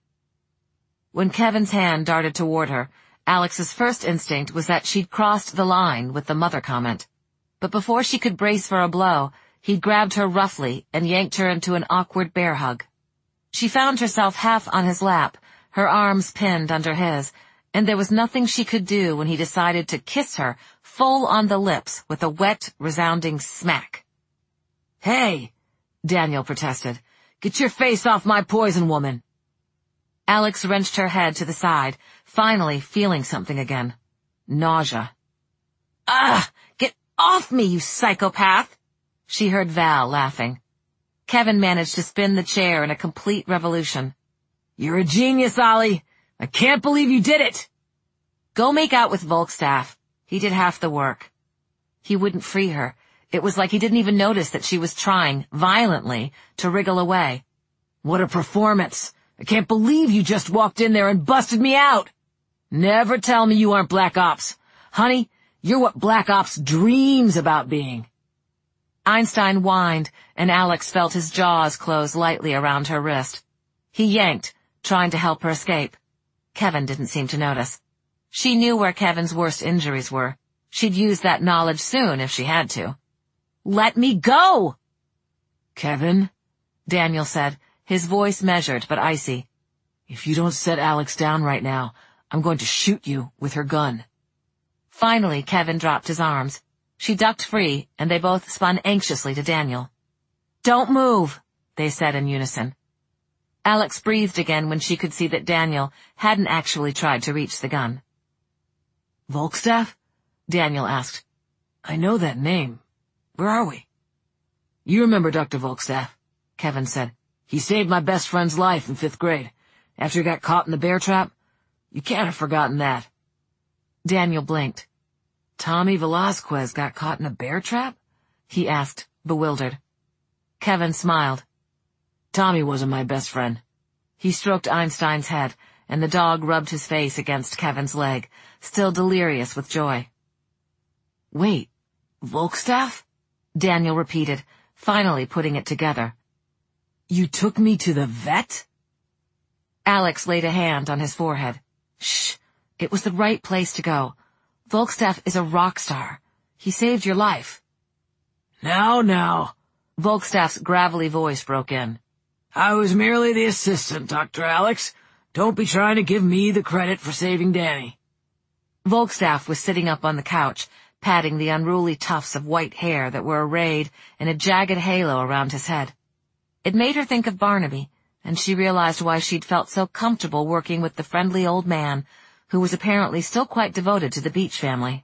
When Kevin's hand darted toward her, Alex's first instinct was that she'd crossed the line with the mother comment. But before she could brace for a blow, he grabbed her roughly and yanked her into an awkward bear hug. She found herself half on his lap, her arms pinned under his, and there was nothing she could do when he decided to kiss her full on the lips with a wet, resounding smack. "Hey," Daniel protested, "get your face off my poison woman." Alex wrenched her head to the side, finally feeling something again. Nausea. "Ah, get off me, you psychopath!" She heard Val laughing. Kevin managed to spin the chair in a complete revolution. "You're a genius, Ollie. I can't believe you did it." "Go make out with Volkstaff. He did half the work." He wouldn't free her. It was like he didn't even notice that she was trying, violently, to wriggle away. "What a performance. I can't believe you just walked in there and busted me out. Never tell me you aren't Black Ops. Honey, you're what Black Ops dreams about being." Einstein whined, and Alex felt his jaws close lightly around her wrist. He yanked, trying to help her escape. Kevin didn't seem to notice. She knew where Kevin's worst injuries were. She'd use that knowledge soon if she had to. "Let me go!" "Kevin," Daniel said, his voice measured but icy. "If you don't set Alex down right now, I'm going to shoot you with her gun." Finally, Kevin dropped his arms. She ducked free, and they both spun anxiously to Daniel. "Don't move," they said in unison. Alex breathed again when she could see that Daniel hadn't actually tried to reach the gun. "Volkstaff?" Daniel asked. "I know that name. Where are we?" "You remember Doctor Volkstaff," Kevin said. "He saved my best friend's life in fifth grade, after he got caught in the bear trap. You can't have forgotten that." Daniel blinked. "Tommy Velasquez got caught in a bear trap?" he asked, bewildered. Kevin smiled. "Tommy wasn't my best friend." He stroked Einstein's head, and the dog rubbed his face against Kevin's leg, still delirious with joy. "Wait, Volkstaff?" Daniel repeated, finally putting it together. "You took me to the vet?" Alex laid a hand on his forehead. "Shh, it was the right place to go. Volkstaff is a rock star. He saved your life." "Now, now," Volkstaff's gravelly voice broke in. "I was merely the assistant, Doctor Alex. Don't be trying to give me the credit for saving Danny." Volkstaff was sitting up on the couch, patting the unruly tufts of white hair that were arrayed in a jagged halo around his head. It made her think of Barnaby, and she realized why she'd felt so comfortable working with the friendly old man, who was apparently still quite devoted to the Beach family.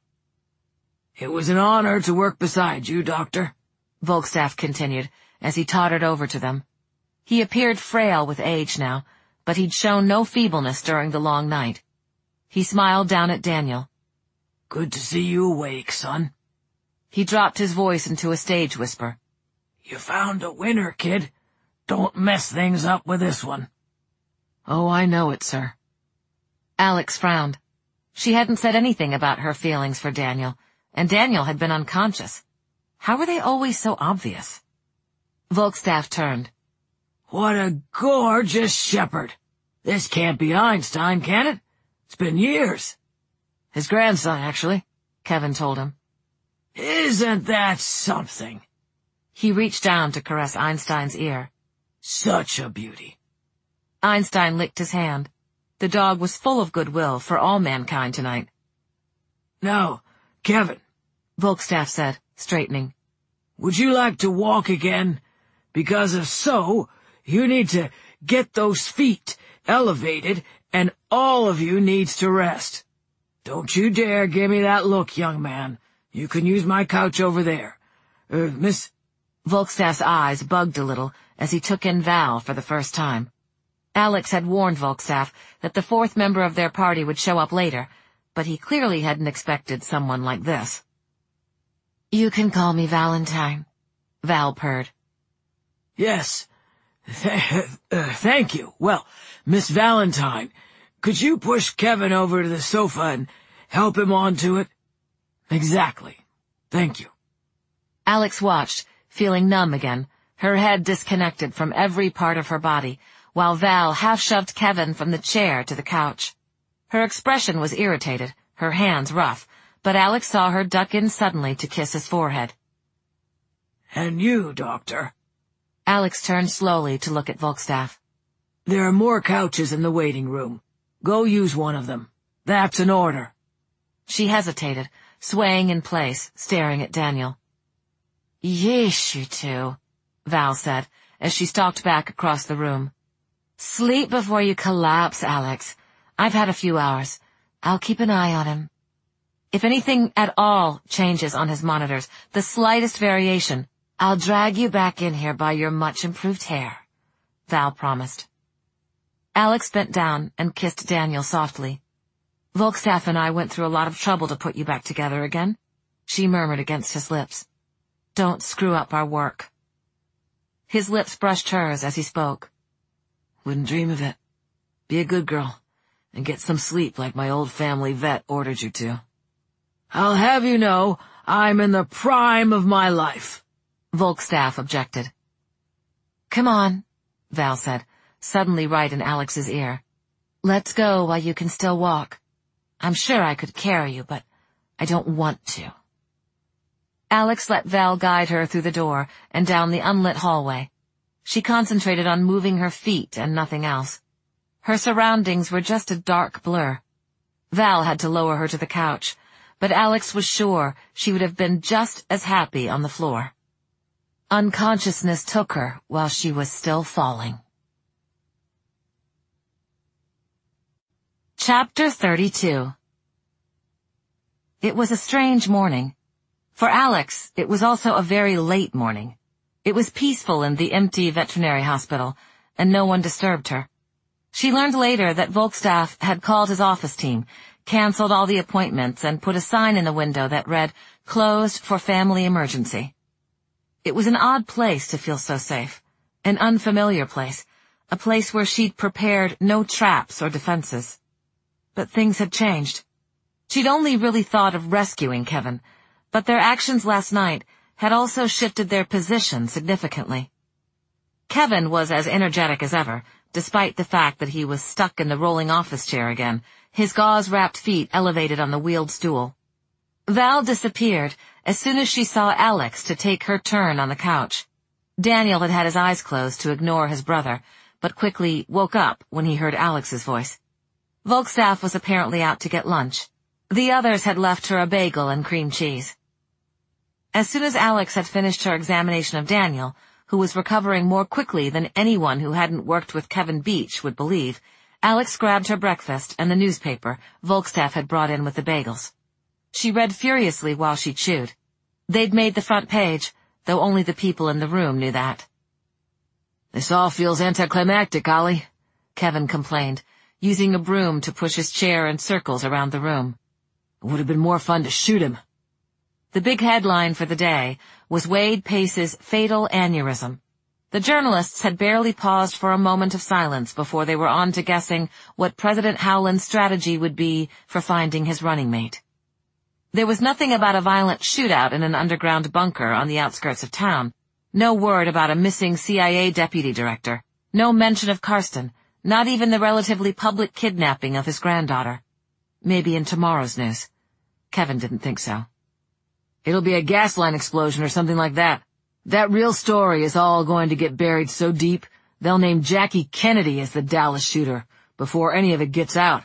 "It was an honor to work beside you, Doctor," Volkstaff continued, as he tottered over to them. He appeared frail with age now, but he'd shown no feebleness during the long night. He smiled down at Daniel. "Good to see you awake, son." He dropped his voice into a stage whisper. "You found a winner, kid. Don't mess things up with this one." "Oh, I know it, sir." Alex frowned. She hadn't said anything about her feelings for Daniel, and Daniel had been unconscious. How were they always so obvious? Volkstaff turned. "What a gorgeous shepherd! This can't be Einstein, can it? It's been years." "His grandson, actually," Kevin told him. "Isn't that something?" He reached down to caress Einstein's ear. "Such a beauty." Einstein licked his hand. The dog was full of goodwill for all mankind tonight. "Now, Kevin," Volkstaff said, straightening. "would you like to walk again? Because if so, you need to get those feet elevated, and all of you needs to rest. Don't you dare give me that look, young man. You can use my couch over there. Uh, Miss—" Volkstaff's eyes bugged a little as he took in Val for the first time. Alex had warned Volkstaff that the fourth member of their party would show up later, but he clearly hadn't expected someone like this. "You can call me Valentine," Val purred. "Yes. Th uh, thank you. Well, Miss Valentine, could you push Kevin over to the sofa and help him onto it?" "Exactly. Thank you." Alex watched, feeling numb again, her head disconnected from every part of her body, while Val half-shoved Kevin from the chair to the couch. Her expression was irritated, her hands rough, but Alex saw her duck in suddenly to kiss his forehead. "And you, Doctor?" Alex turned slowly to look at Volkstaff. "There are more couches in the waiting room. Go use one of them. That's an order." She hesitated, swaying in place, staring at Daniel. "Yeesh, you two," Val said, as she stalked back across the room. "Sleep before you collapse, Alex. I've had a few hours. I'll keep an eye on him. If anything at all changes on his monitors, the slightest variation, I'll drag you back in here by your much-improved hair," Val promised. Alex bent down and kissed Daniel softly. "Volkstaff and I went through a lot of trouble to put you back together again," she murmured against his lips. "Don't screw up our work." His lips brushed hers as he spoke. "Wouldn't dream of it. Be a good girl, and get some sleep like my old family vet ordered you to." "I'll have you know, I'm in the prime of my life," Volkstaff objected. "Come on," Val said, suddenly right in Alex's ear. "Let's go while you can still walk. I'm sure I could carry you, but I don't want to." Alex let Val guide her through the door and down the unlit hallway. She concentrated on moving her feet and nothing else. Her surroundings were just a dark blur. Val had to lower her to the couch, but Alex was sure she would have been just as happy on the floor. Unconsciousness took her while she was still falling. Chapter thirty-two. It was a strange morning. For Alex, it was also a very late morning. It was peaceful in the empty veterinary hospital, and no one disturbed her. She learned later that Volkstaff had called his office team, canceled all the appointments, and put a sign in the window that read, "Closed for family emergency." It was an odd place to feel so safe, an unfamiliar place, a place where she'd prepared no traps or defenses. But things had changed. She'd only really thought of rescuing Kevin, but their actions last night had also shifted their position significantly. Kevin was as energetic as ever, despite the fact that he was stuck in the rolling office chair again, his gauze-wrapped feet elevated on the wheeled stool. Val disappeared as soon as she saw Alex to take her turn on the couch. Daniel had had his eyes closed to ignore his brother, but quickly woke up when he heard Alex's voice. Volkstaff was apparently out to get lunch. The others had left her a bagel and cream cheese. As soon as Alex had finished her examination of Daniel, who was recovering more quickly than anyone who hadn't worked with Kevin Beach would believe, Alex grabbed her breakfast and the newspaper Volkstaff had brought in with the bagels. She read furiously while she chewed. They'd made the front page, though only the people in the room knew that. "This all feels anticlimactic, Ollie," Kevin complained, using a broom to push his chair in circles around the room. "It would have been more fun to shoot him." The big headline for the day was Wade Pace's fatal aneurysm. The journalists had barely paused for a moment of silence before they were on to guessing what President Howland's strategy would be for finding his running mate. There was nothing about a violent shootout in an underground bunker on the outskirts of town, no word about a missing C I A deputy director, no mention of Karsten, not even the relatively public kidnapping of his granddaughter. Maybe in tomorrow's news. Kevin didn't think so. "It'll be a gas line explosion or something like that. That real story is all going to get buried so deep, they'll name Jackie Kennedy as the Dallas shooter before any of it gets out."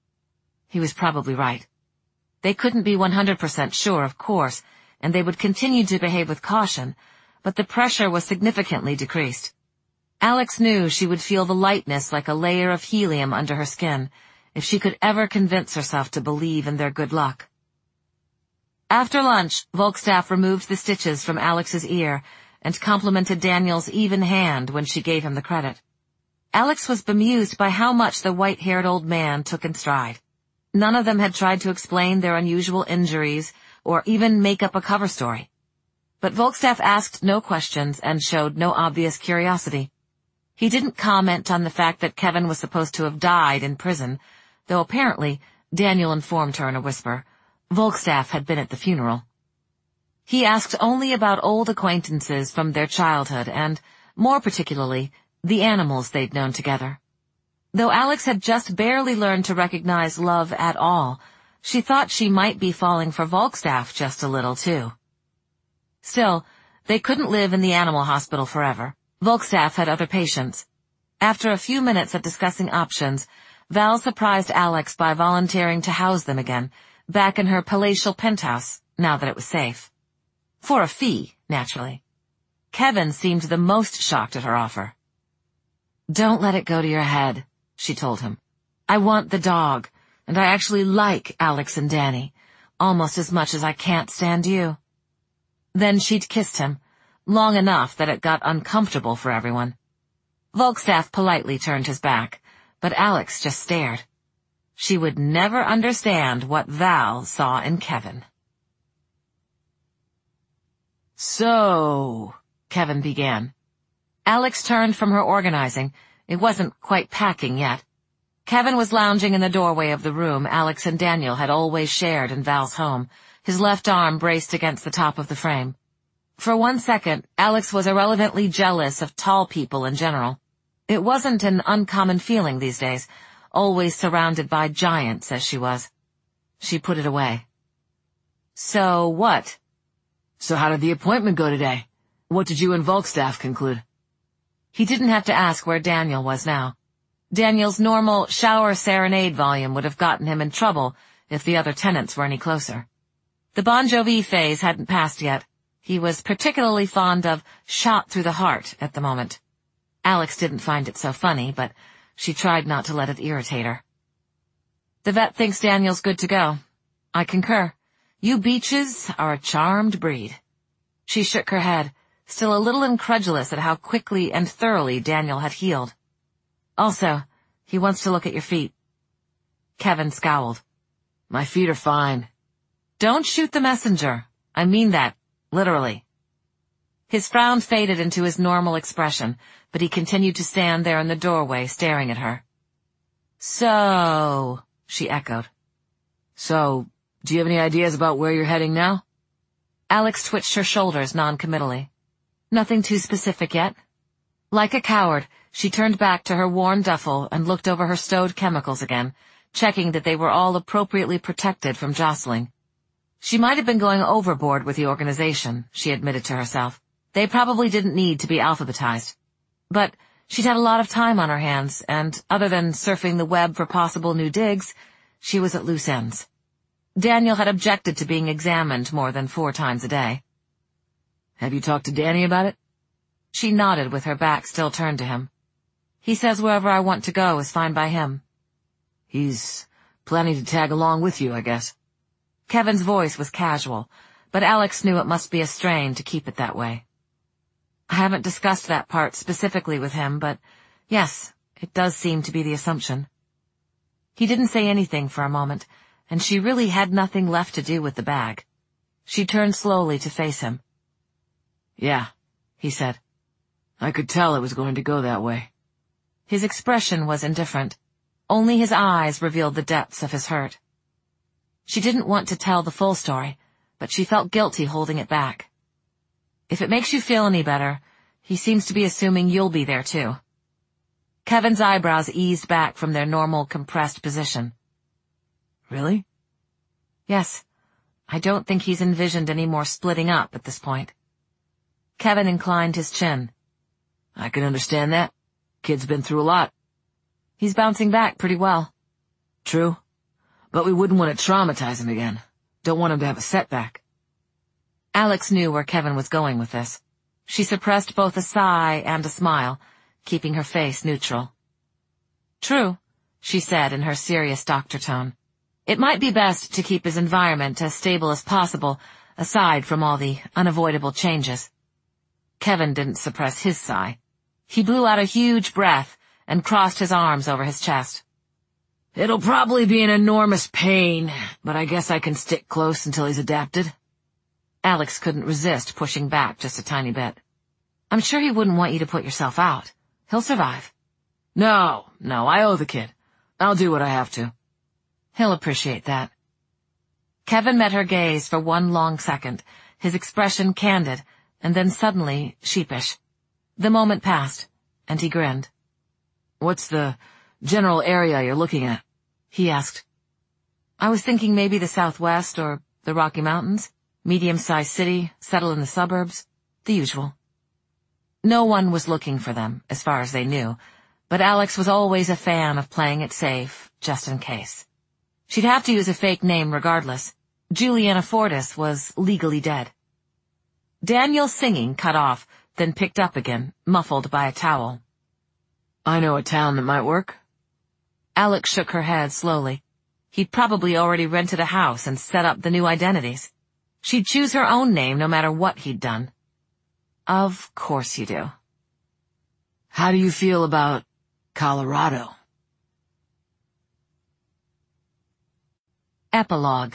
He was probably right. They couldn't be one hundred percent sure, of course, and they would continue to behave with caution, but the pressure was significantly decreased. Alex knew she would feel the lightness like a layer of helium under her skin if she could ever convince herself to believe in their good luck. After lunch, Volkstaff removed the stitches from Alex's ear and complimented Daniel's even hand when she gave him the credit. Alex was bemused by how much the white-haired old man took in stride. None of them had tried to explain their unusual injuries or even make up a cover story. But Volkstaff asked no questions and showed no obvious curiosity. He didn't comment on the fact that Kevin was supposed to have died in prison, though apparently, Daniel informed her in a whisper, Volkstaff had been at the funeral. He asked only about old acquaintances from their childhood and, more particularly, the animals they'd known together. Though Alex had just barely learned to recognize love at all, she thought she might be falling for Volkstaff just a little, too. Still, they couldn't live in the animal hospital forever. Volkstaff had other patients. After a few minutes of discussing options, Val surprised Alex by volunteering to house them again, back in her palatial penthouse, now that it was safe. For a fee, naturally. Kevin seemed the most shocked at her offer. "Don't let it go to your head," she told him. "I want the dog, and I actually like Alex and Danny, almost as much as I can't stand you." Then she'd kissed him, long enough that it got uncomfortable for everyone. Volkstaff politely turned his back, but Alex just stared. She would never understand what Val saw in Kevin. "So," Kevin began. Alex turned from her organizing. It wasn't quite packing yet. Kevin was lounging in the doorway of the room Alex and Daniel had always shared in Val's home, his left arm braced against the top of the frame. For one second, Alex was irrelevantly jealous of tall people in general. It wasn't an uncommon feeling these days, always surrounded by giants as she was. She put it away. "So what?" "So how did the appointment go today? What did you and Volkstaff conclude?" He didn't have to ask where Daniel was now. Daniel's normal shower serenade volume would have gotten him in trouble if the other tenants were any closer. The Bon Jovi phase hadn't passed yet. He was particularly fond of "shot through the heart" at the moment. Alex didn't find it so funny, but she tried not to let it irritate her. "The vet thinks Daniel's good to go. I concur. You Beaches are a charmed breed." She shook her head, still a little incredulous at how quickly and thoroughly Daniel had healed. "Also, he wants to look at your feet." Kevin scowled. "My feet are fine." "Don't shoot the messenger. I mean that, literally." His frown faded into his normal expression, but he continued to stand there in the doorway staring at her. "So," she echoed. "So, do you have any ideas about where you're heading now?" Alex twitched her shoulders noncommittally. "Nothing too specific yet." Like a coward, she turned back to her worn duffel and looked over her stowed chemicals again, checking that they were all appropriately protected from jostling. She might have been going overboard with the organization, she admitted to herself. They probably didn't need to be alphabetized. But she'd had a lot of time on her hands, and other than surfing the web for possible new digs, she was at loose ends. Daniel had objected to being examined more than four times a day. "Have you talked to Danny about it?" She nodded with her back still turned to him. "He says wherever I want to go is fine by him." "He's planning to tag along with you, I guess." Kevin's voice was casual, but Alex knew it must be a strain to keep it that way. "I haven't discussed that part specifically with him, but yes, it does seem to be the assumption." He didn't say anything for a moment, and she really had nothing left to do with the bag. She turned slowly to face him. "Yeah," he said. "I could tell it was going to go that way." His expression was indifferent. Only his eyes revealed the depths of his hurt. She didn't want to tell the full story, but she felt guilty holding it back. "If it makes you feel any better, he seems to be assuming you'll be there too." Kevin's eyebrows eased back from their normal compressed position. "Really?" "Yes. I don't think he's envisioned any more splitting up at this point." Kevin inclined his chin. "I can understand that. Kid's been through a lot." "He's bouncing back pretty well." "True. But we wouldn't want to traumatize him again. Don't want him to have a setback." Alex knew where Kevin was going with this. She suppressed both a sigh and a smile, keeping her face neutral. "True," she said in her serious doctor tone. "It might be best to keep his environment as stable as possible, aside from all the unavoidable changes." Kevin didn't suppress his sigh. He blew out a huge breath and crossed his arms over his chest. "It'll probably be an enormous pain, but I guess I can stick close until he's adapted." Alex couldn't resist pushing back just a tiny bit. "I'm sure he wouldn't want you to put yourself out. He'll survive." No, no, I owe the kid. I'll do what I have to." "He'll appreciate that." Kevin met her gaze for one long second, his expression candid, and then suddenly sheepish. The moment passed, and he grinned. "What's the general area you're looking at?" he asked. "I was thinking maybe the Southwest or the Rocky Mountains. Medium-sized city, settle in the suburbs, the usual." No one was looking for them, as far as they knew, but Alex was always a fan of playing it safe, just in case. She'd have to use a fake name regardless. Juliana Fortis was legally dead. Daniel's singing cut off, then picked up again, muffled by a towel. "I know a town that might work." Alex shook her head slowly. He'd probably already rented a house and set up the new identities. She'd choose her own name no matter what he'd done. "Of course you do." "How do you feel about Colorado?" Epilogue.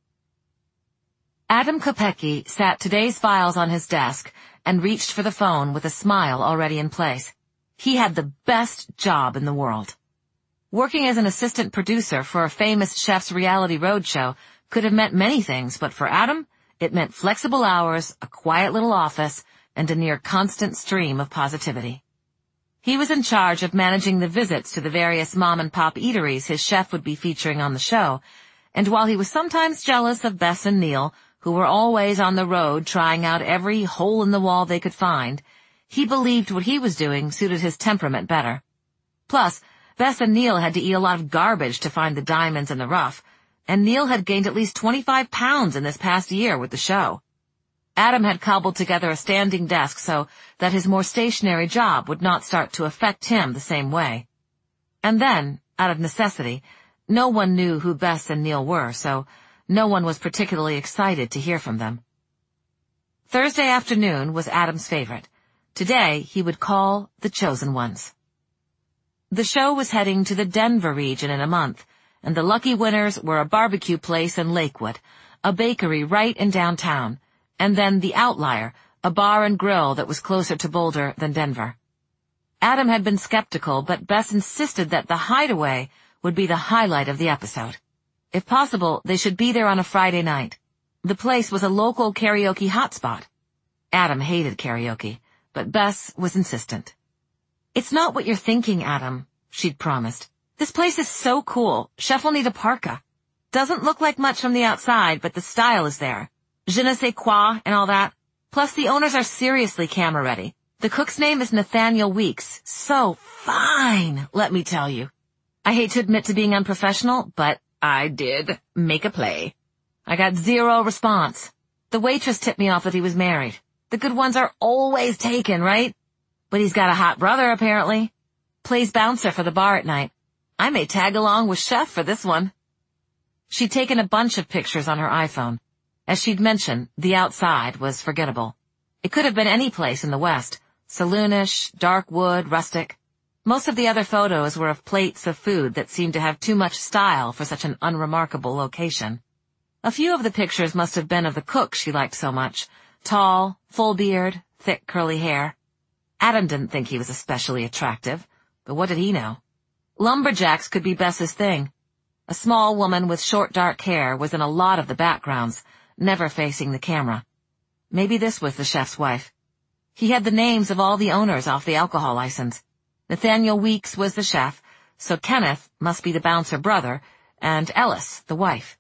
Adam Kopecki sat today's files on his desk and reached for the phone with a smile already in place. He had the best job in the world. Working as an assistant producer for a famous chef's reality roadshow could have meant many things, but for Adam, it meant flexible hours, a quiet little office, and a near constant stream of positivity. He was in charge of managing the visits to the various mom-and-pop eateries his chef would be featuring on the show, and while he was sometimes jealous of Bess and Neil, who were always on the road trying out every hole in the wall they could find, he believed what he was doing suited his temperament better. Plus, Bess and Neil had to eat a lot of garbage to find the diamonds in the rough, and Neil had gained at least twenty-five pounds in this past year with the show. Adam had cobbled together a standing desk so that his more stationary job would not start to affect him the same way. And then, out of necessity, no one knew who Bess and Neil were, so no one was particularly excited to hear from them. Thursday afternoon was Adam's favorite. Today, he would call the chosen ones. The show was heading to the Denver region in a month, and the lucky winners were a barbecue place in Lakewood, a bakery right in downtown, and then the Outlier, a bar and grill that was closer to Boulder than Denver. Adam had been skeptical, but Bess insisted that the Hideaway would be the highlight of the episode. If possible, they should be there on a Friday night. The place was a local karaoke hotspot. Adam hated karaoke, but Bess was insistent. "It's not what you're thinking, Adam," she'd promised. "This place is so cool. Chef will need a parka. Doesn't look like much from the outside, but the style is there. Je ne sais quoi and all that. Plus the owners are seriously camera ready. The cook's name is Nathaniel Weeks. So fine, let me tell you." I hate to admit to being unprofessional, but I did make a play. I got zero response. The waitress tipped me off that he was married. The good ones are always taken, right? But he's got a hot brother, apparently. Plays bouncer for the bar at night. I may tag along with Chef for this one. She'd taken a bunch of pictures on her iPhone. As she'd mentioned, the outside was forgettable. It could have been any place in the West. Saloonish, dark wood, rustic. Most of the other photos were of plates of food that seemed to have too much style for such an unremarkable location. A few of the pictures must have been of the cook she liked so much. Tall, full beard, thick curly hair. Adam didn't think he was especially attractive, but what did he know? Lumberjacks could be Bess's thing. A small woman with short dark hair was in a lot of the backgrounds, never facing the camera. Maybe this was the chef's wife. He had the names of all the owners off the alcohol license. Nathaniel Weeks was the chef, so Kenneth must be the bouncer brother, and Ellis, the wife.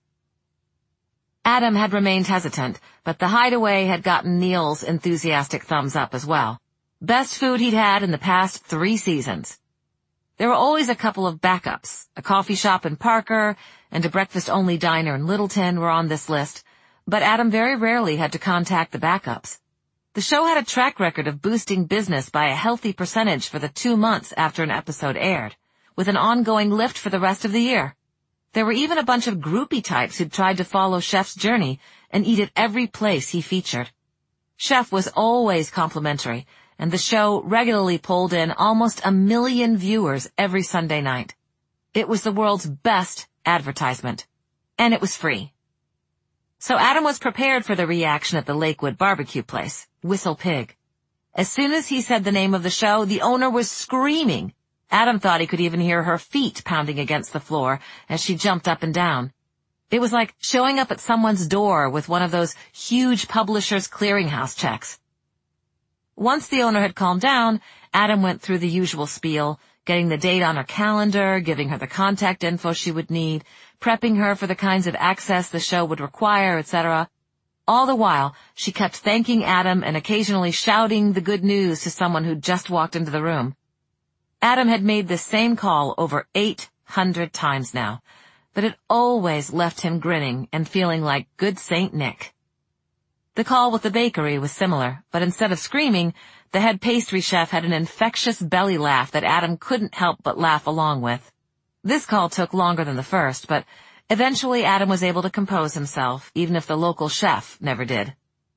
Adam had remained hesitant, but the Hideaway had gotten Neil's enthusiastic thumbs up as well. Best food he'd had in the past three seasons. There were always a couple of backups. A coffee shop in Parker and a breakfast-only diner in Littleton were on this list, but Adam very rarely had to contact the backups. The show had a track record of boosting business by a healthy percentage for the two months after an episode aired, with an ongoing lift for the rest of the year. There were even a bunch of groupie types who'd tried to follow Chef's journey and eat at every place he featured. Chef was always complimentary, and the show regularly pulled in almost a million viewers every Sunday night. It was the world's best advertisement. And it was free. So Adam was prepared for the reaction at the Lakewood barbecue place, Whistle Pig. As soon as he said the name of the show, the owner was screaming. Adam thought he could even hear her feet pounding against the floor as she jumped up and down. It was like showing up at someone's door with one of those huge publishers' clearinghouse checks. Once the owner had calmed down, Adam went through the usual spiel, getting the date on her calendar, giving her the contact info she would need, prepping her for the kinds of access the show would require, et cetera. All the while, she kept thanking Adam and occasionally shouting the good news to someone who'd just walked into the room. Adam had made this same call over eight hundred times now, but it always left him grinning and feeling like good Saint Nick. The call with the bakery was similar, but instead of screaming, the head pastry chef had an infectious belly laugh that Adam couldn't help but laugh along with. This call took longer than the first, but eventually Adam was able to compose himself, even if the local chef never did.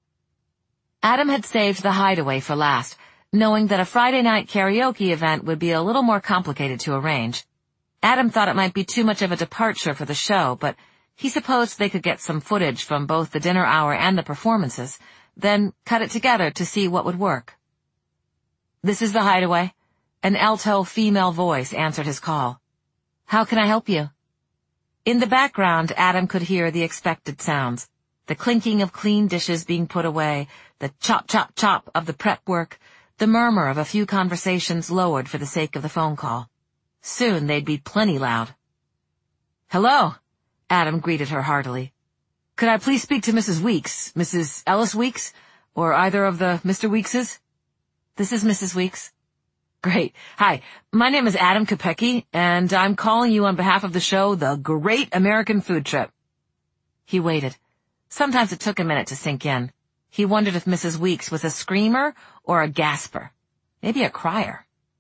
Adam had saved the Hideaway for last, knowing that a Friday night karaoke event would be a little more complicated to arrange. Adam thought it might be too much of a departure for the show, but he supposed they could get some footage from both the dinner hour and the performances, then cut it together to see what would work. "This is the Hideaway." An alto female voice answered his call. "How can I help you?" In the background, Adam could hear the expected sounds, the clinking of clean dishes being put away, the chop-chop-chop of the prep work, the murmur of a few conversations lowered for the sake of the phone call. Soon they'd be plenty loud. "Hello," Adam greeted her heartily. "Could I please speak to Missus Weeks, Missus Ellis Weeks, or either of the Mister Weekses?" "This is Missus Weeks." "Great. Hi, my name is Adam Kopecki, and I'm calling you on behalf of the show The Great American Food Trip." He waited. Sometimes it took a minute to sink in. He wondered if Missus Weeks was a screamer or a gasper. Maybe a crier.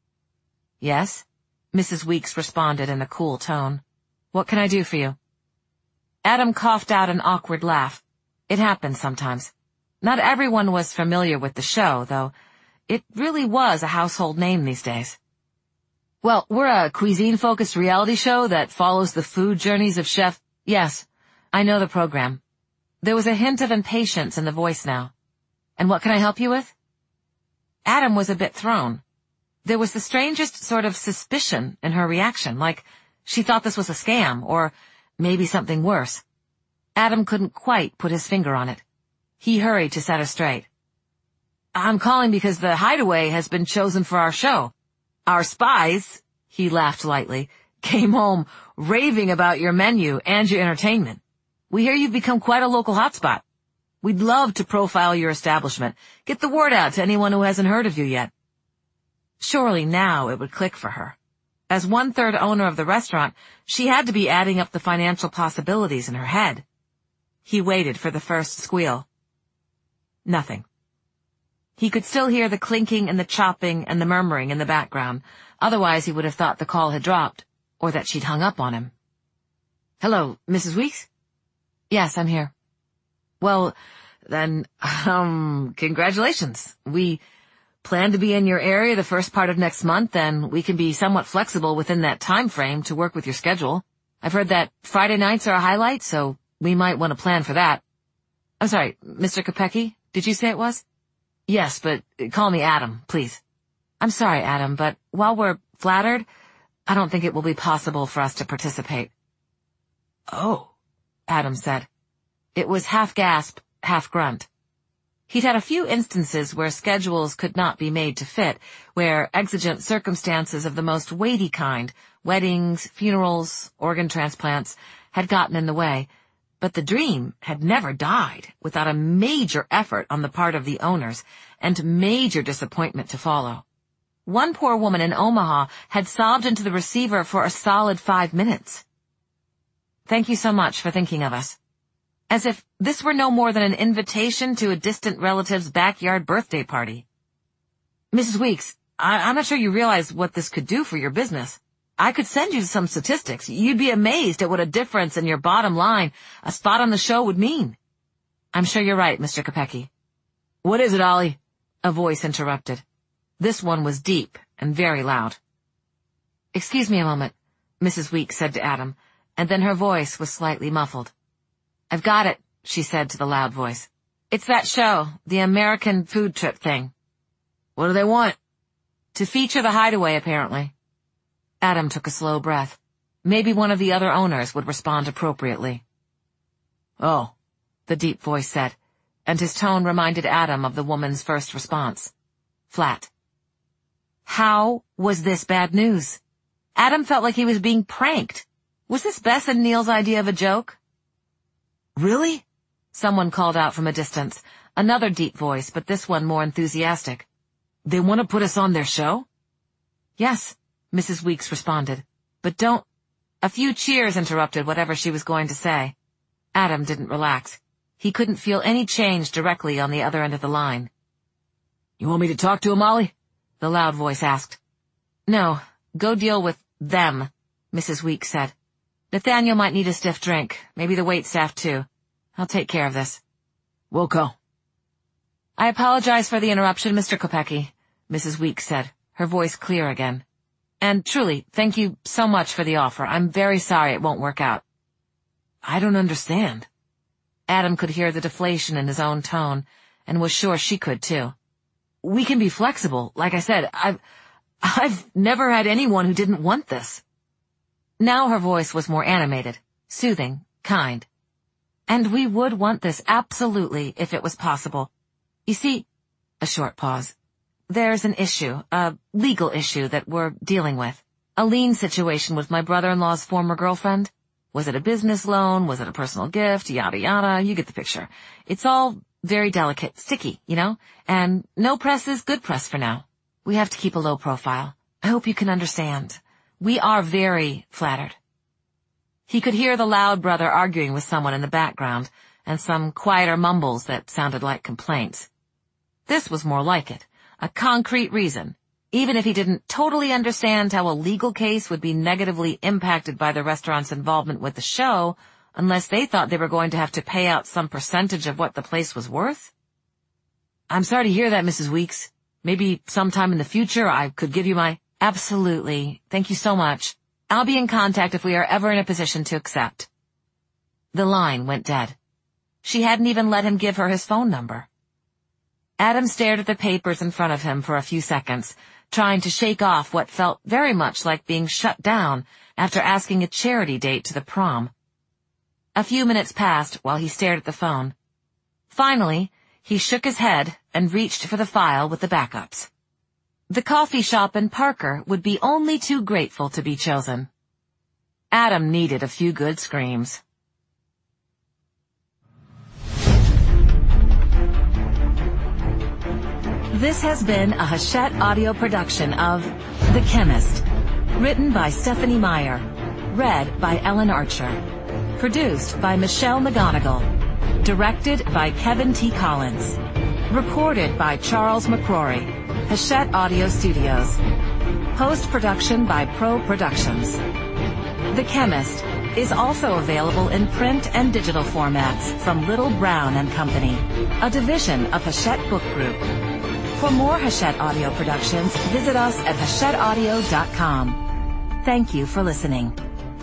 "Yes?" Missus Weeks responded in a cool tone. "What can I do for you?" Adam coughed out an awkward laugh. It happened sometimes. Not everyone was familiar with the show, though. It really was a household name these days. "Well, we're a cuisine-focused reality show that follows the food journeys of chef—" "Yes, I know the program." There was a hint of impatience in the voice now. "And what can I help you with?" Adam was a bit thrown. There was the strangest sort of suspicion in her reaction, like she thought this was a scam, or maybe something worse. Adam couldn't quite put his finger on it. He hurried to set her straight. "I'm calling because the Hideaway has been chosen for our show. Our spies," he laughed lightly, "came home raving about your menu and your entertainment. We hear you've become quite a local hotspot. We'd love to profile your establishment, get the word out to anyone who hasn't heard of you yet." Surely now it would click for her. As one-third owner of the restaurant, she had to be adding up the financial possibilities in her head. He waited for the first squeal. Nothing. He could still hear the clinking and the chopping and the murmuring in the background. Otherwise he would have thought the call had dropped, or that she'd hung up on him. "Hello, Missus Weeks?" "Yes, I'm here." "Well, then, um, congratulations. We plan to be in your area the first part of next month, and we can be somewhat flexible within that time frame to work with your schedule. I've heard that Friday nights are a highlight, so we might want to plan for that." "I'm sorry, Mister Kopecky, did you say it was?" "Yes, but call me Adam, please." "I'm sorry, Adam, but while we're flattered, I don't think it will be possible for us to participate." "Oh," Adam said. It was half gasp, half grunt. He'd had a few instances where schedules could not be made to fit, where exigent circumstances of the most weighty kind, weddings, funerals, organ transplants, had gotten in the way, but the dream had never died without a major effort on the part of the owners and major disappointment to follow. One poor woman in Omaha had sobbed into the receiver for a solid five minutes. "Thank you so much for thinking of us." As if this were no more than an invitation to a distant relative's backyard birthday party. "Missus Weeks, I- I'm not sure you realize what this could do for your business. I could send you some statistics. You'd be amazed at what a difference in your bottom line a spot on the show would mean." "I'm sure you're right, Mister Kopecky." "What is it, Ollie?" a voice interrupted. This one was deep and very loud. "Excuse me a moment," Missus Weeks said to Adam, and then her voice was slightly muffled. "I've got it," she said to the loud voice. "It's that show, the American food trip thing." "What do they want?" "To feature the Hideaway, apparently." Adam took a slow breath. Maybe one of the other owners would respond appropriately. "Oh," the deep voice said, and his tone reminded Adam of the woman's first response. Flat. How was this bad news? Adam felt like he was being pranked. Was this Bess and Neil's idea of a joke? "Really?" someone called out from a distance, another deep voice, but this one more enthusiastic. "They want to put us on their show?" "Yes," Missus Weeks responded, "but don't—" A few cheers interrupted whatever she was going to say. Adam didn't relax. He couldn't feel any change directly on the other end of the line. "You want me to talk to him, Ollie?" the loud voice asked. "No, go deal with them," Missus Weeks said. "Nathaniel might need a stiff drink, maybe the waitstaff too. I'll take care of this." "We'll go." "I apologize for the interruption, Mister Kopecky," Missus Weeks said, her voice clear again. "And truly, thank you so much for the offer. I'm very sorry it won't work out." "I don't understand." Adam could hear the deflation in his own tone, and was sure she could too. "We can be flexible. Like I said, I've, I've never had anyone who didn't want this." Now her voice was more animated, soothing, kind. "And we would want this absolutely if it was possible. You see," a short pause, "there's an issue, a legal issue that we're dealing with. A lien situation with my brother-in-law's former girlfriend. Was it a business loan? Was it a personal gift? Yada yada, you get the picture. It's all very delicate, sticky, you know? And no press is good press for now. We have to keep a low profile. I hope you can understand. We are very flattered." He could hear the loud brother arguing with someone in the background, and some quieter mumbles that sounded like complaints. This was more like it, a concrete reason, even if he didn't totally understand how a legal case would be negatively impacted by the restaurant's involvement with the show, unless they thought they were going to have to pay out some percentage of what the place was worth. I'm sorry to hear that, Missus Weeks. Maybe sometime in the future I could give you my... Absolutely. Thank you so much. I'll be in contact if we are ever in a position to accept. The line went dead. She hadn't even let him give her his phone number. Adam stared at the papers in front of him for a few seconds, trying to shake off what felt very much like being shut down after asking a charity date to the prom. A few minutes passed while he stared at the phone. Finally, he shook his head and reached for the file with the backups. The coffee shop in Parker would be only too grateful to be chosen. Adam needed a few good screams. This has been a Hachette audio production of The Chemist, written by Stephanie Meyer, read by Ellen Archer, produced by Michelle McGonigal, directed by Kevin T. Collins, recorded by Charles McCrory, Hachette Audio Studios, post-production by Pro Productions. The Chemist is also available in print and digital formats from Little Brown and Company, a division of Hachette Book Group. For more Hachette audio productions, visit us at hachette audio dot com. Thank you for listening.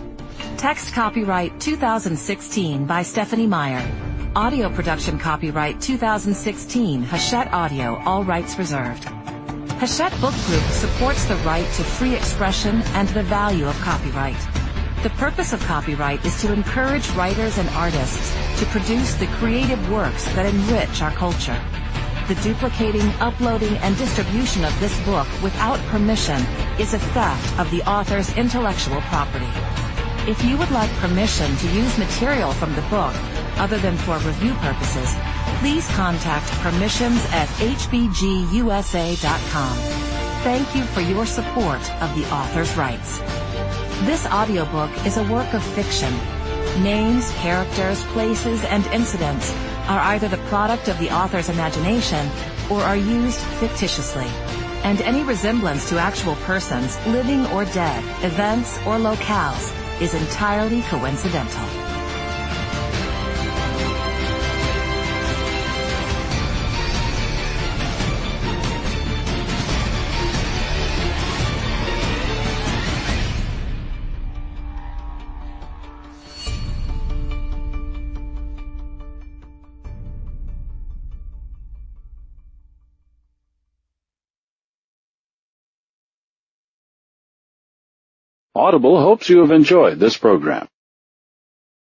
Text copyright two thousand sixteen by Stephanie Meyer. Audio production copyright two thousand sixteen, Hachette Audio, all rights reserved. Hachette Book Group supports the right to free expression and the value of copyright. The purpose of copyright is to encourage writers and artists to produce the creative works that enrich our culture. The duplicating, uploading, and distribution of this book without permission is a theft of the author's intellectual property. If you would like permission to use material from the book, other than for review purposes, please contact permissions at h b g u s a dot com. Thank you for your support of the author's rights. This audiobook is a work of fiction. Names, characters, places, and incidents are either the product of the author's imagination or are used fictitiously, and any resemblance to actual persons, living or dead, events or locales, is entirely coincidental. Audible hopes you have enjoyed this program.